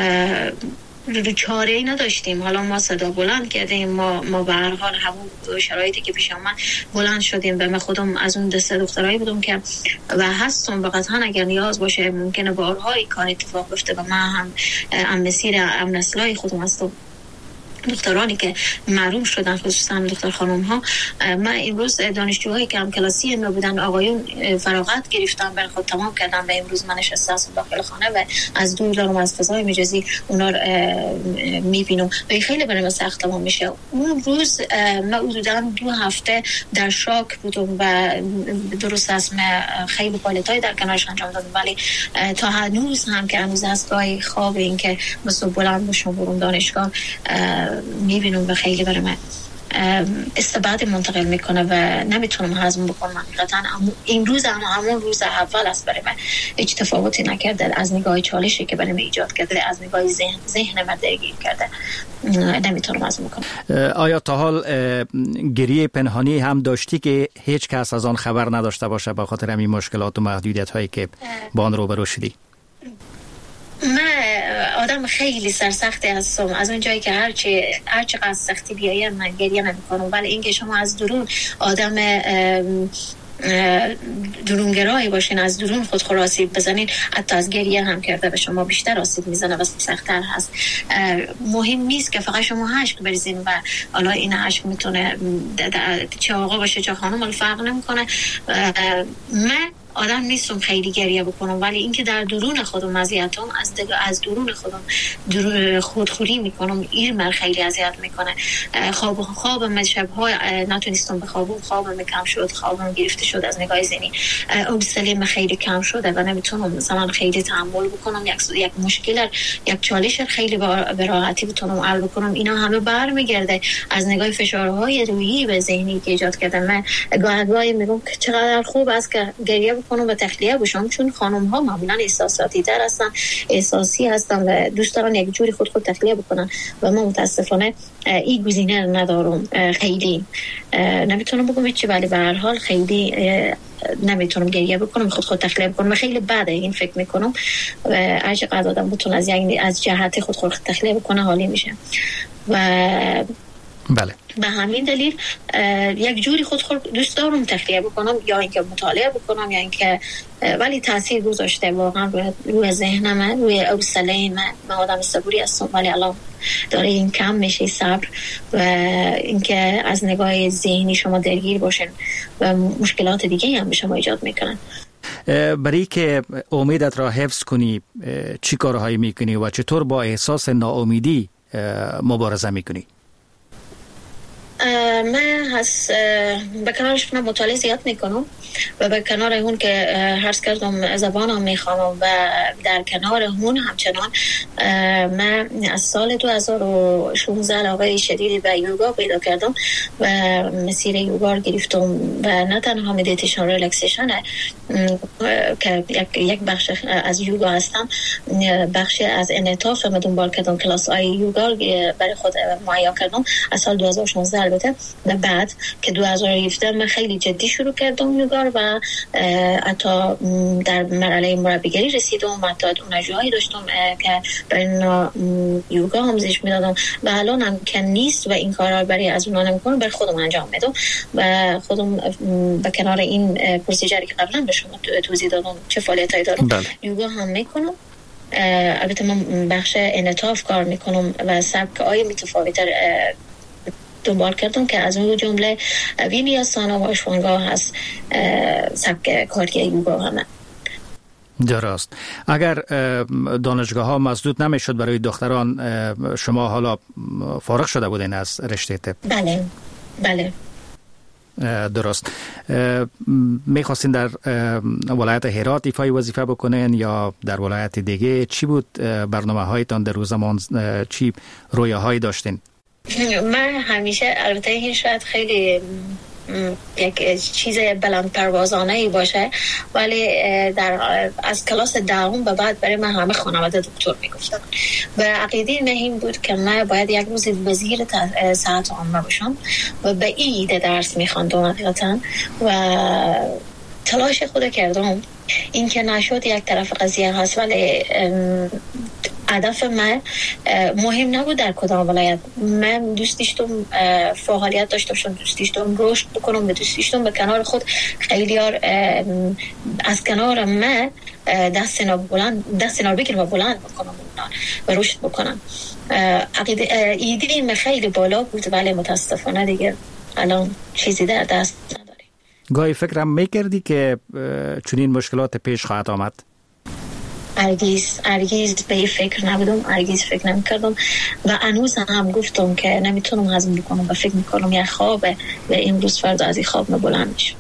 چاره ای نداشتیم، حالا ما صدا بلند کردیم، ما ما به هر حال همون شرایطی که پیش آمد بلند شدیم و من خودم از اون دسته دخترایی بودم که و هستم و قطعا اگر نیاز باشه ممکنه بارها این کار اتفاق بیفته و من هم هم مسیر هم نسلای خودم هستم دخترانی که محروم شدن، خصوصا دختر خانم ها. من امروز دانشجوهایی که هم کلاسی ما بودن آقایون فراغت گرفتن، برای خود تمام کردن و امروز من نشسته هستم داخل خانه و از دور دارم از فضای مجازی اونا رو میبینم و خیلی برای من سخت تمام میشه. اون روز من حدودا دو هفته در شاک بودم و درست است من خیلی فعالیت‌های در کنارش انجام دادم، ولی تا هنوز هم که هنوز هست گاهی خواب این که مثلا بلند باشم برم دانشگاه میبینم و خیلی برای من استبعاد منتقل میکنه و نمیتونم هضم بکنم حقیقتا. این روز هم همون روز اول است برای من، هیچ تفاوتی نکرده از نگاه چالشی که برای من ایجاد کرده، از نگاه ذهن ذهن من درگیر کرده، نمیتونم هضم بکنم. آیا تا حال گریه پنهانی هم داشتی که هیچ کس از آن خبر نداشته باشه به خاطر همین مشکلات و محدودیت هایی که با آن روبرو شدی؟ من آدم خیلی سرسختی هستم، از اون جایی که هرچی هر چقدر سختی بیاید من گریه نمی‌کنم، ولی اینکه شما از درون آدم درونگرایی باشین، از درون خود خود آسیب بزنین، حتی از گریه هم کرده به شما بیشتر آسیب میزنه و سخت‌تر هست. مهم نیست که فقط شما اشک بریزین و حالا این اشک میتونه چه آقا باشه چه خانم، ولی فرق نمیکنه. من آدم نیستم خیلی گریه بکنم، ولی اینکه در درون خودم اذیتم، از از درون خودم درون خودخوری میکنم، این من خیلی اذیت میکنه. خواب خوابم شب‌ها نتونستم بخوابم، خوابم کم شد، خوابم گرفته شد از نگاه ذهنی، حوصله‌ام خیلی کم شده و نمیتونم مثلا خیلی تحمل بکنم یک یک مشکل یک چالش خیلی به راحتی بتونم حل بکنم. اینا همه برمیگرده از نگاه فشارهای روحی و ذهنی که ایجاد کردم. من گاهی گاهی میگم که چقدر خوب است که گریه کنم و تخلیه بشم، چون خانم ها معمولا احساساتی تر هستن، احساسی هستن و دوست دارن یک جوری خود خود تخلیه بکنن و من متاسفانه این گزینه ندارم. خیلی نمیتونم بگم چی، ولی به هر حال خیلی نمیتونم گریه بکنم، خود خود تخلیه بکنم و خیلی بده این فکر میکنم و هر چقدر آدم بتونه از یعنی از جهت خود خود تخلیه بکنه حالی میشه و بله. به همین دلیل یک جوری خود خود دوست دارم تخلیه بکنم، یا اینکه مطالعه بکنم یا اینکه، ولی تاثیر گذاشته واقعا روی روی ذهن من، روی حوصله من. من آدم صبوری هستم ولی الان داره این کم میشه صبر و اینکه از نگاه ذهنی شما درگیر باشین و مشکلات دیگه هم به شما ایجاد میکنن. برای که امیدت را حفظ کنی چی کارهایی میکنی و چطور با احساس ناامیدی مبارزه میکنی؟ من هست به کنارش من مطالعه زیاد میکنم و به کنار اون که هرس کردم زبانم میخوام و در کنار اون همچنان من از سال دو هزار و شانزده علاقه شدیدی به یوگا پیدا کردم و مسیر یوگا گرفتم و نه تنها مدیتیشن ریلکسیشن که یک بخش از یوگا هستم، بخش از انعطاف من دنبال کردم، کلاس های یوگا برای خود مهیا کردم از سال دو هزار و شانزده البته. و بعد که دو هزار و هفده من خیلی جدی شروع کردم یوگا و حتی در مرحله مربیگری رسیدم، حتی دانشجوهایی داشتم که برای اینا یوگا آموزش میدادم و الان هم که نیست و این کارا برای از اونها نمیکنم، برای خودم انجام میدم و خودم به کنار این پروسیجری که قبلا به شما توضیح دادم چه فعالیتایی دارم بله. یوگا هم میکنم. البته من بخش انعطاف کار میکنم و سبک های متفاوت‌تر دنبال کردم که از اون جمله وینیاسانا و اشوانگا هست، سبک کاری یوگا همه. درست. اگر دانشگاه ها مسدود نمیشد برای دختران، شما حالا فارغ شده بودین از رشته طب؟ بله بله درست. میخواستین در ولایت هرات ایفای وظیفه بکنین یا در ولایت دیگه؟ چی بود برنامه هایتان در روز زمان؟ چی رویاهایی داشتین؟ من همیشه، البته این شاید خیلی یک چیز بلند پروازانه ای باشه، ولی در از کلاس دهم به بعد برای من همه خانواده دکتر میگفتن و عقیده من این بود که من باید یک روز وزیر صحت عامه باشم و به این ایده درس میخواندم حقیقتا و تلاش خود کردم. این که نشد یک طرف قضیه هست، ولی هدف من مهم نبود در کدام ولایت. من دوست داشتم فعالیت داشته باشم، دوست داشتم رشد بکنم، دوست داشتم به کنار خود خیلی از کنار من دست اینا بلند دست اینا بگیرم و بلند بکنم و رشد بکنن. عقیده ایدیم خیلی بالا بود ولی متاسفانه دیگه الان چیزی در دست نداریم. گاهی فکرم میکردی که چنین مشکلات پیش خواهد آمد؟ ارگیز ارگیز به این فکر نبودم، ارگیز فکر نمیکردم و هنوز هم گفتم که نمیتونم هضم بکنم و فکر میکنم یک خوابه و امروز فردا از این خواب نبلند میشم.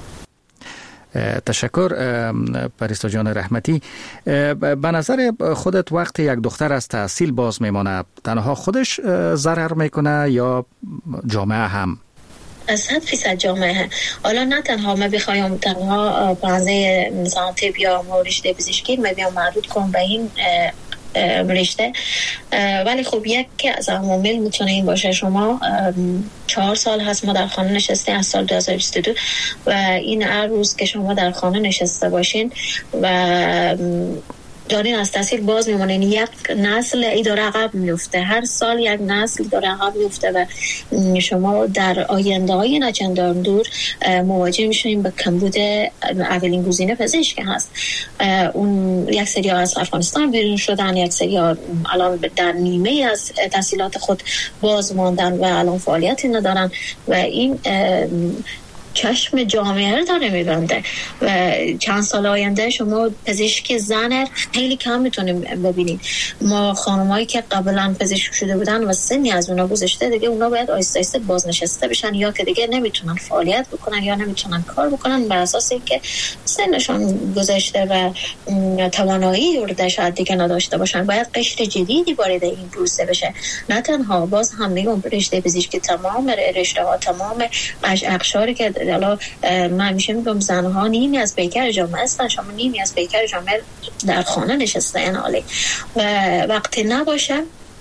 تشکر پریسا جان رحمتی. به نظر خودت وقت یک دختر از تحصیل باز میمانه تنها خودش ضرر میکنه یا جامعه هم؟ صد فیصد جامعه. حالا نه تنها ما بخوایم تنها پرنده مثلا طب یا رشته پزشکی ما بیام محدود کنم به این رشته، ولی خب یک از عوامل میتونه این باشه. شما چهار سال هست ما در خانه نشسته از سال دو هزار و بیست و دو و این هر روز که شما در خانه نشسته باشین و دارین از تحصیل باز میمونین، یک نسل ای داره عقب میفته، هر سال یک نسل داره عقب میفته و شما در آینده های نچندان دور مواجه میشین به کمبود اولین گزینه پزشک هست. اون یک سری از افغانستان بیرون شدن، یک سری الان در نیمه از تحصیلات خود باز ماندن و الان فعالیتی ندارن و این چشم جامعه رو داره میبنده و چند سال آینده شما پزشک زن خیلی کم میتونیم ببینید. ما خانمایی که قبلا پزشک شده بودن و سنی از اونا گذشته دیگه اونا باید آیسته آیسته بازنشسته بشن یا که دیگه نمیتونن فعالیت بکنن یا نمیتونن کار بکنن بر اساس اینکه سنشون گذشته و توانایی رو شاید دیگه نداشته باشن. باید قشر جدیدی وارد این پروسه بشه. نه تنها باز هم میگم رشته پزشکی تمام رشته ها تمام اقشاری که حالا من میشه میگم زنها نیمی از پیکر جامعه هستن، شما نیمی از پیکر جامعه در خانه نشسته این حالی و وقتی نباشه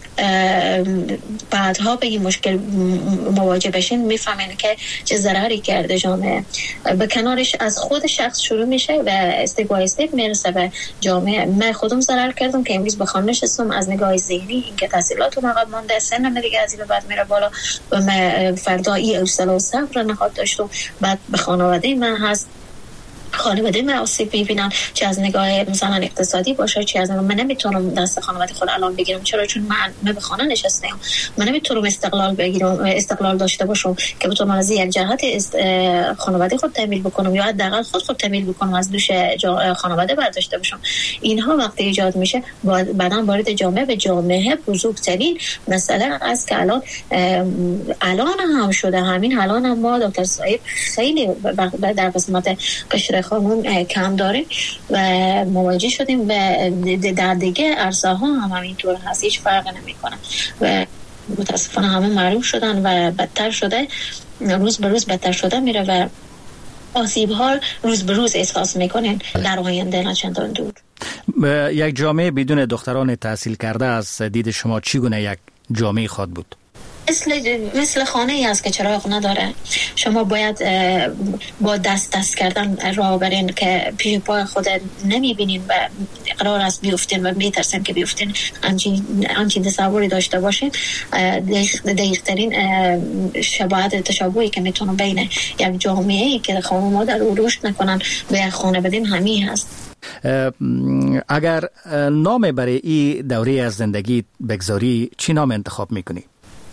بعدها به این مشکل مواجه بشین میفهمین که چه ضرری کرده جامعه. به کنارش از خود شخص شروع میشه و استپ بای استپ میرسه به جامعه. من خودم ضرر کردم که امروز به خانه نشستم از نگاه ذهنی اینکه تحصیلاتم عقب مونده، سنم دیگه از این بعد میره بالا و من فردا این حوصله و صبر نخواهد داشتم. بعد به خانواده من هست خانواده من آسیب میبینن، چه از نگاه مثلا اقتصادی باشه چه از نگاه من نمیتونم دست خانواده خود الان بگیرم. چرا؟ چون من من به خانه نشستم، من نمیتونم استقلال بگیرم استقلال داشته باشم که بتونم از یک جهت خانواده خود تامین بکنم یا حداقل خود خود تامین بکنم از دوش خانواده برداشته باشم. اینها وقتی ایجاد میشه بعداً وارد جامعه به جامعه بزرگترین مسئله است که الان الان هم شده. همین الان هم ما دکتر صاحب خیلی در قسمت قشر خانم کم داریم و مواجه شدیم و در دیگه عرصه ها هم همینطور هست، هیچ فرق نمیکنه و متاسفانه همه معروف شدن و بدتر شده، روز به روز بدتر شده میره و آسیب ها روز به روز احساس میکنین در آینده نه چندان دور. یک جامعه بدون دختران تحصیل کرده از دید شما چگونه یک جامعه خواهد بود؟ مثل مثل خانه ای است که چراغ نداره. شما باید با دست دست کردن راه برین که پیش پای خود نمیبینین و قرار است بیفتین و میترسین که بیفتین. همچین همچین تصوری داشته باشین. دقیق ترین شباهت تشابهی که میتونه بین یک جامعه ای که خانواده در او رشد نکنن و یک خانه بدین همین هست. اگر نام برای این دوره از زندگی بگذاری چی نام انتخاب میکنی؟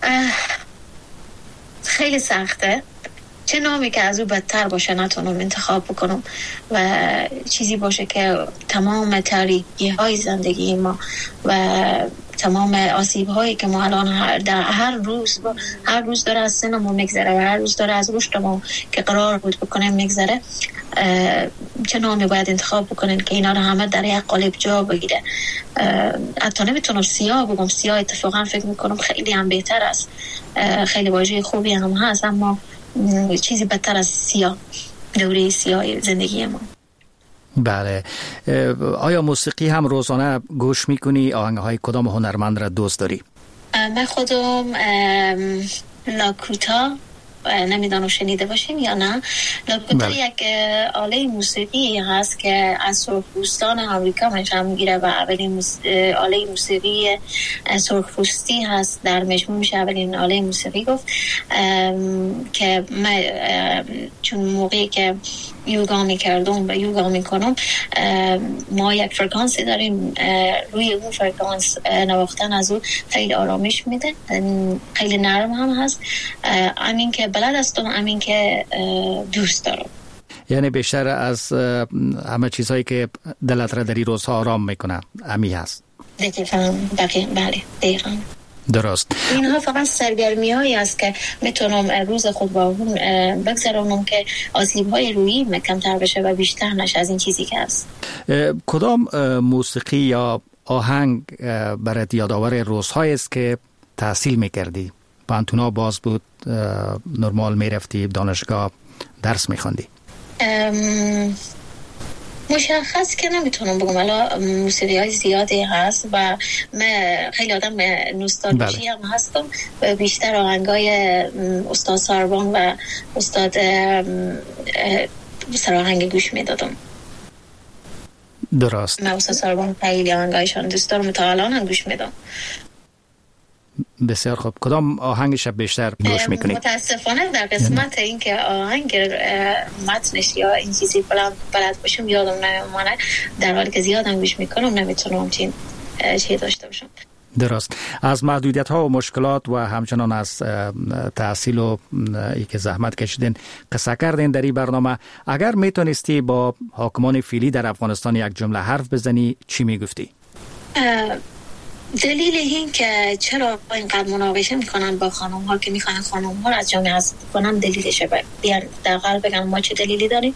خیلی سخته. چه نامی که از او بدتر باشه نتونم انتخاب بکنم و چیزی باشه که تمام تاریکی های زندگی ما و تمام آسیب هایی که ما الان هر, در هر روز هر روز داره از سنمون میگذره و هر روز داره از رشدمون که قرار بود بکنیم میگذره. چه نامی باید انتخاب بکنین که اینا رو همه در یک قالب جا بگیره. حتی نمیتونم سیاه بگم، سیاه اتفاقا فکر میکنم خیلی هم بهتر است، خیلی واژه خوبی هم هست، اما چیزی بدتر از سیاه، دوره سیاه زندگی ما. بله. آیا موسیقی هم روزانه گوش میکنی؟ آهنگهای کدام هنرمند را دوست داری؟ من خودم لاکوتا نمیدانم شنیده باشیم یا نه. لاکوتا یک آله موسیقی هست که از سرخپوستان آمریکا منشأ میگیره و اولین موس... آله موسیقی سرخپوستی هست در مجموع میشه اولین آله موسیقی گفت که من چون موقعی که یوگا میکردم و یوگا میکنم ما یک فرکانسی داریم روی اون فرکانس نواختن از اون خیلی آرامش میده خیلی نرم هم هست همین که بلد هستم همین که دوست دارم یعنی بیشتر از همه چیزهایی که دلت را در این روزها آرام میکنه امی هست دقیقاً بله دقیقاً درست اینها فقط سرگرمی هایی است که میتونم روز خود با اون بگذرونم که آسیب های روحی کمتر بشه و بیشتر نشه از این چیزی که هست. کدام موسیقی یا آهنگ برات یادآور روزهایی است که تحصیل میکردی؟ پانتونا باز بود، نرمال میرفتی دانشگاه درس میخوندی؟ ام... مشخص که نمیتونم بگم الان موسیقی های زیادی هست و من خیلی آدم نوستالژی هم هستم و بیشتر آهنگای استاد ساربان و استاد سراهنگ گوش میدادم. درست. من استاد ساربان خیلی آهنگایشان دوست دارم تا الان هم گوش میدم. بسیار خوب. کدام آهنگش بیشتر گوش میکنید؟ متاسفانه در قسمت این که آهنگ متنش یا این چیزی بلد بلد باشم یادم نمیمونه در حالی که زیادم گوش میکنم نمیتونم چین چی داشته باشم. درست. از محدودیت ها و مشکلات و همچنان از تحصیل و ای که زحمت کشیدین قصه کردین در این برنامه. اگر میتونستی با حاکمان فعلی در افغانستان یک جمله حرف بزنی چی میگفتی؟ دلیل این که چرا اینقدر مناقشه میکنن با خانم ها که میخوان خانم ها از جامعه حذف کنن دلیلشه بیان در قلب بگن ما چه دلیلی داریم.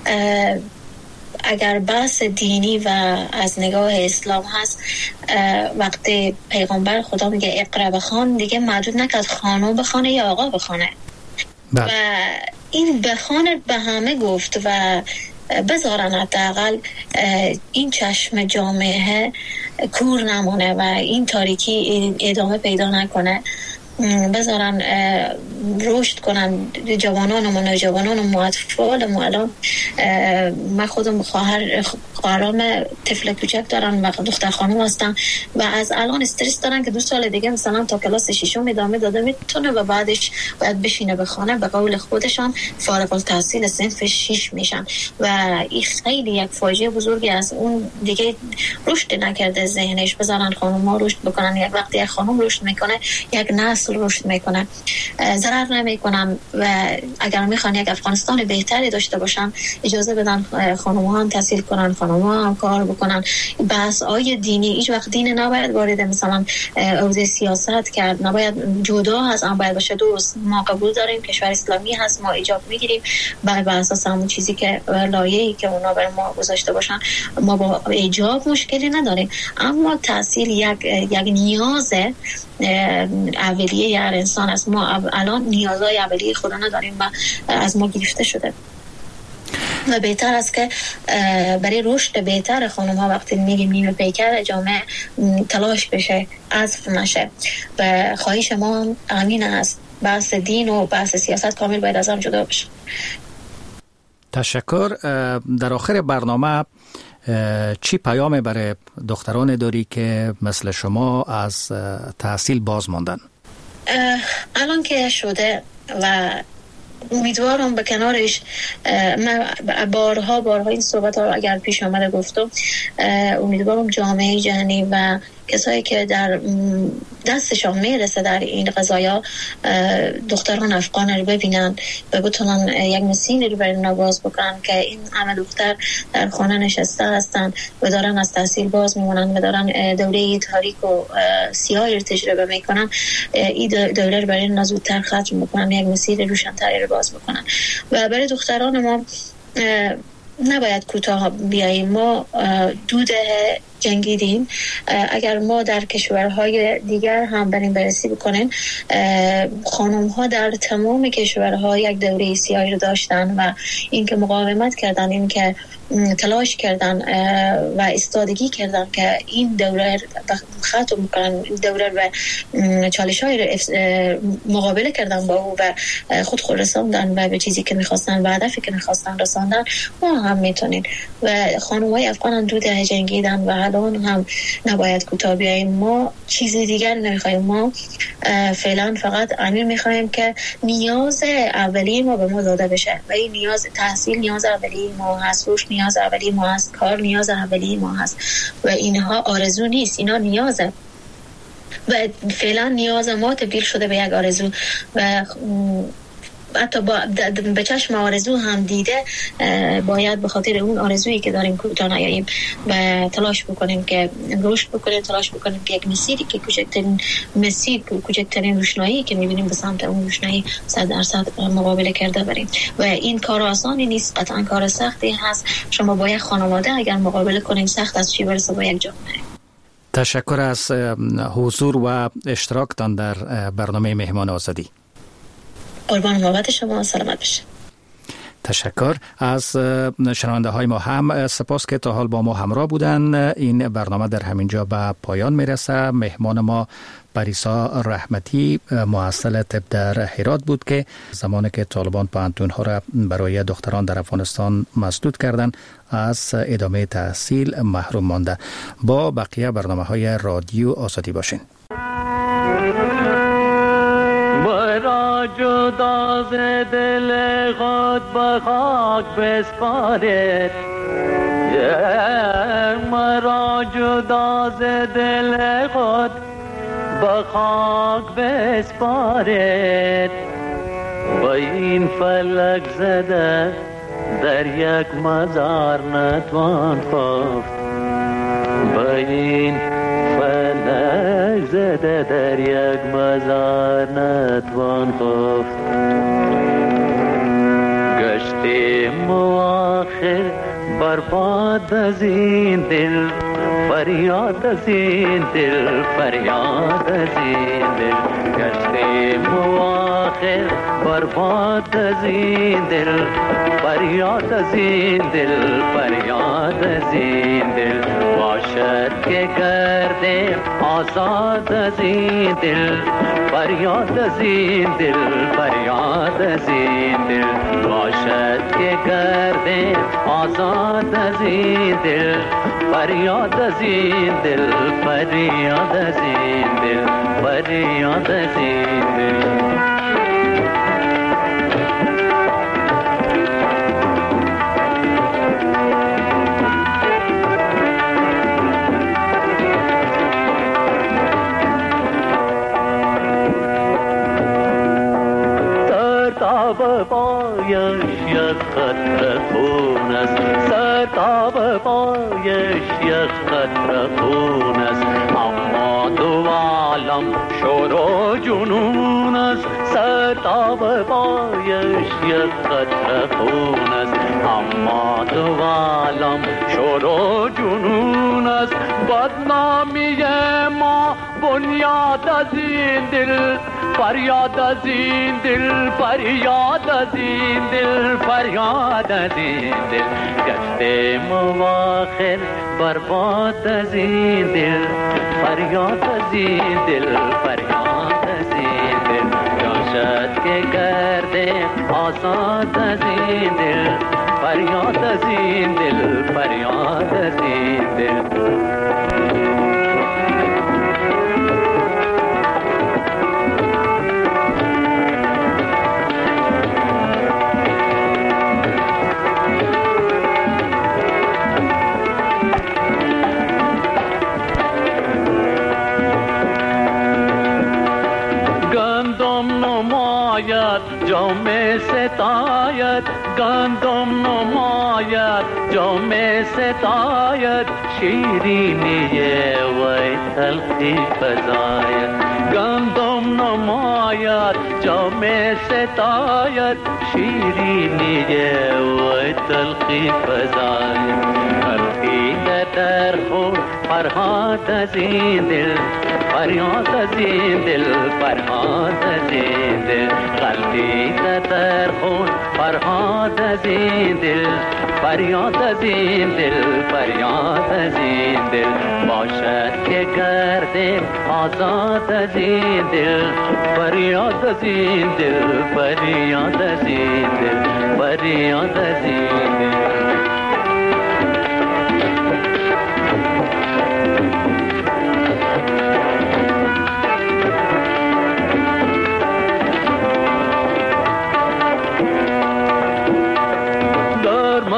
اگر بحث دینی و از نگاه اسلام هست وقتی پیغمبر خدا میگه اقرا بخوان دیگه محدود نکرد خانم بخونه یا آقا بخونه و این بخونه به همه گفت و بذارن حداقل این چشم جامعه کور نمونه و این تاریکی ادامه پیدا نکنه بذارن رشد کنن جوانان و نوجوانان و اطفال ما. الان من خودم خواهر خواهرام طفل کوچک دارن و دختر خانم هستن و از الان استرس دارن که دو سال دیگه مثلا تا کلاس ششم ادامه داده میتونه و بعدش باید بشینه بخونه به قول خودشان فارغ التحصیل صنف شش میشن و این خیلی یک فاجعه بزرگی است. اون دیگه رشد نکرده ذهنش. بذارن خانم ها رشد بکنن. یک وقتی یک خانم رشد میکنه یک نسل رشد میکنن ضرر نمیکنن و اگر میخوان یک افغانستان بهتری داشته باشن اجازه بدن خانم ها هم تحصیل کنن خانم ها هم کار بکنن. بحث های دینی هیچ وقت دین نباید وارد مثلا حوزه سیاست کرد نباید جدا از آن باید باشه. درست ما قبول داریم کشور اسلامی هست ما ایجاب میگیریم بر اساس همون چیزی که لایه‌ای که اونا بر ما گذاشته باشن ما با ایجاب مشکلی نداریم اما تحصیل یک یک نیاز اولیه هر انسان است. ما الان نیازهای اولیه خدا نداریم و از ما گرفته شده و بهتر است که برای رشد بهتر خانم ها وقتی میگیم نیمه پیکر جامعه تلاش بشه حذف نشه و خواهش ما همین است. بحث دین و بحث سیاست کامل باید از هم جدا بشه. تشکر. در آخر برنامه چی پیام برای دختران داری که مثل شما از تحصیل باز ماندن؟ الان که شده و امیدوارم به کنارش من بارها بارها این صحبت ها اگر پیش آمده گفتم امیدوارم جامعه جهانی و کسایی که در دستشان میرسه در این قضایا دختران افغان رو ببینن و بتونن یک مسیری رو برای اونا باز بکنن که این همه دختر در خانه نشسته هستن و دارن از تحصیل باز میمونن و دارن دوره تاریک و سیاهی رو تجربه میکنن. این دوره رو برای اونا زودتر ختم بکنن یک مسیر روشن‌تری رو باز بکنن و برای دختران ما نباید کوتاه بیاییم. ما دود جنگیدیم. اگر ما در کشورهای دیگر هم بریم بررسی بکنیم خانم ها در تمام کشورها یک دوره سیاهی رو داشتن و این که مقاومت کردن این که تلاش کردن و استادگی کردن که این دوره ختم کنن این دوره و چالش های رو مقابله کردن با او و خود خود رساندن و به چیزی که میخواستن و هدفی که میخواستن رساندن ما هم میتونیم و خانم های افغان هم دود جنگیدن و الان هم نباید کوتاه بیاییم. ما چیزی دیگر نمیخوایم. ما فعلا فقط امیر میخوایم که نیاز اولیه ما به ما داده بشه و این نیاز تحصیل نیاز اولیه ما هست، روش نیاز اولیه ما هست، کار نیاز اولیه ما هست و اینها آرزو نیست، اینا نیازه و فعلا نیاز ما تبدیل شده به یک آرزو و حتی با به چشم آرزو هم دیده باید به خاطر اون آرزویی که داریم کوتاه نیاییم و تلاش بکنیم که رشد بکنیم، تلاش بکنیم که یک مسیری که کوچکترین مسیر کوچکترین روشنایی که میبینیم به سمت اون روشنایی صد درصد مقابله کرده بریم و این کار آسانی نیست، قطعا کار سختی هست. شما با یک خانواده اگر مقابله کنیم سخت است، چی برسه با یک جامعه. تشکر از حضور و اشتراکتان در برنامه مهمان آزادی. قربان محبت شما، سلامت بشه. تشکر از شنونده های ما هم سپاس که تا حال با ما همراه بودن. این برنامه در همینجا به پایان میرسه. مهمان ما پریسا رحمتی محصل طب در هرات بود که زمانی که طالبان پانتون ها را برای دختران در افغانستان مسدود کردند از ادامه تحصیل محروم مانده. با بقیه برنامه های رادیو آزادی باشین. مرا جدا ز دل خود به خاک بسپارید، مرا جدا ز دل خود به خاک بسپارید، با این فلک زده در یک مزار نتوان خفت، با این فلک زده در یک مزار نتوان خفت. گشتیم آخر برباد از این دل، فریاد از این دل، فریاد از این دل. گشتیم آخر برباد از این دل، فریاد از این دل، فریاد از این دل. باشد که گردیم آزاد از این دل، فریاد از این دل، فریاد از این دل. باشد که گردیم آزاد از این دل، فریاد از این دل، فریاد از این دل، فریاد از این دل. سرتاب پایش یک قطره خون است، سرتاب پایش یک قطره خون است، اما دو عالم شور و جنون است. سرتاب پایش یک قطره خون است، اما دو عالم شور و جنون است. بدنامی ما بنیاد از این دل، فریاد از این دل، فریاد از این دل، فریاد از این دل. گشتیم آخر برباد از این دل، فریاد از این دل، فریاد از این دل. باشد که گردیم آزاد از این دل، فریاد از این دل، فریاد از این دل. جام ستایت گندم نماید، جام ستایت شیرینی وی تلخی فزاید. گندم نماید جام ستایت شیرینی وی تلخی فزاید. تلخی در خون فرهاد از این دل، فریاد از این دل، فریاد از این دل. قلبی در خون فرهاد از این دل، فریاد از این دل، فریاد از این دل. باشد که گردیم آزاد از این دل، فریاد از این دل، فریاد از این دل، فریاد از این دل.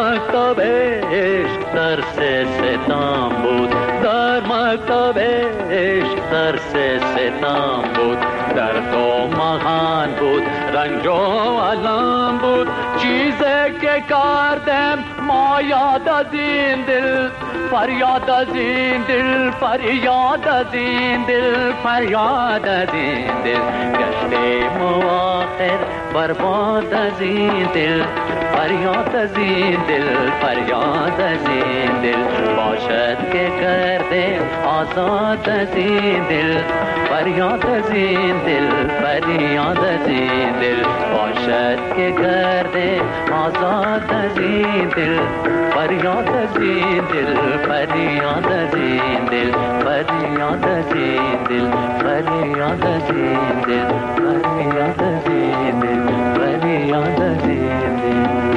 مکتب عشق درس ستم بود، در مکتب عشق درس ستم بود، در تو مهان بود، رنج و علم بود، چیزی که کردم ما یاد از این دل، فریاد از این دل، فریاد از این دل، فریاد از این دل، گشتیم و آخر برباد از این دل، فریاد از این دل، فریاد از این دل، باشد که کرده آزاد از این دل، فریاد از این دل، فریاد از این دل، باشد که کرده آزاد از این دل، فریاد از این دل، فریاد از این دل، فریاد از این دل، فریاد از این دل، فریاد از این دل، فریاد از این دل.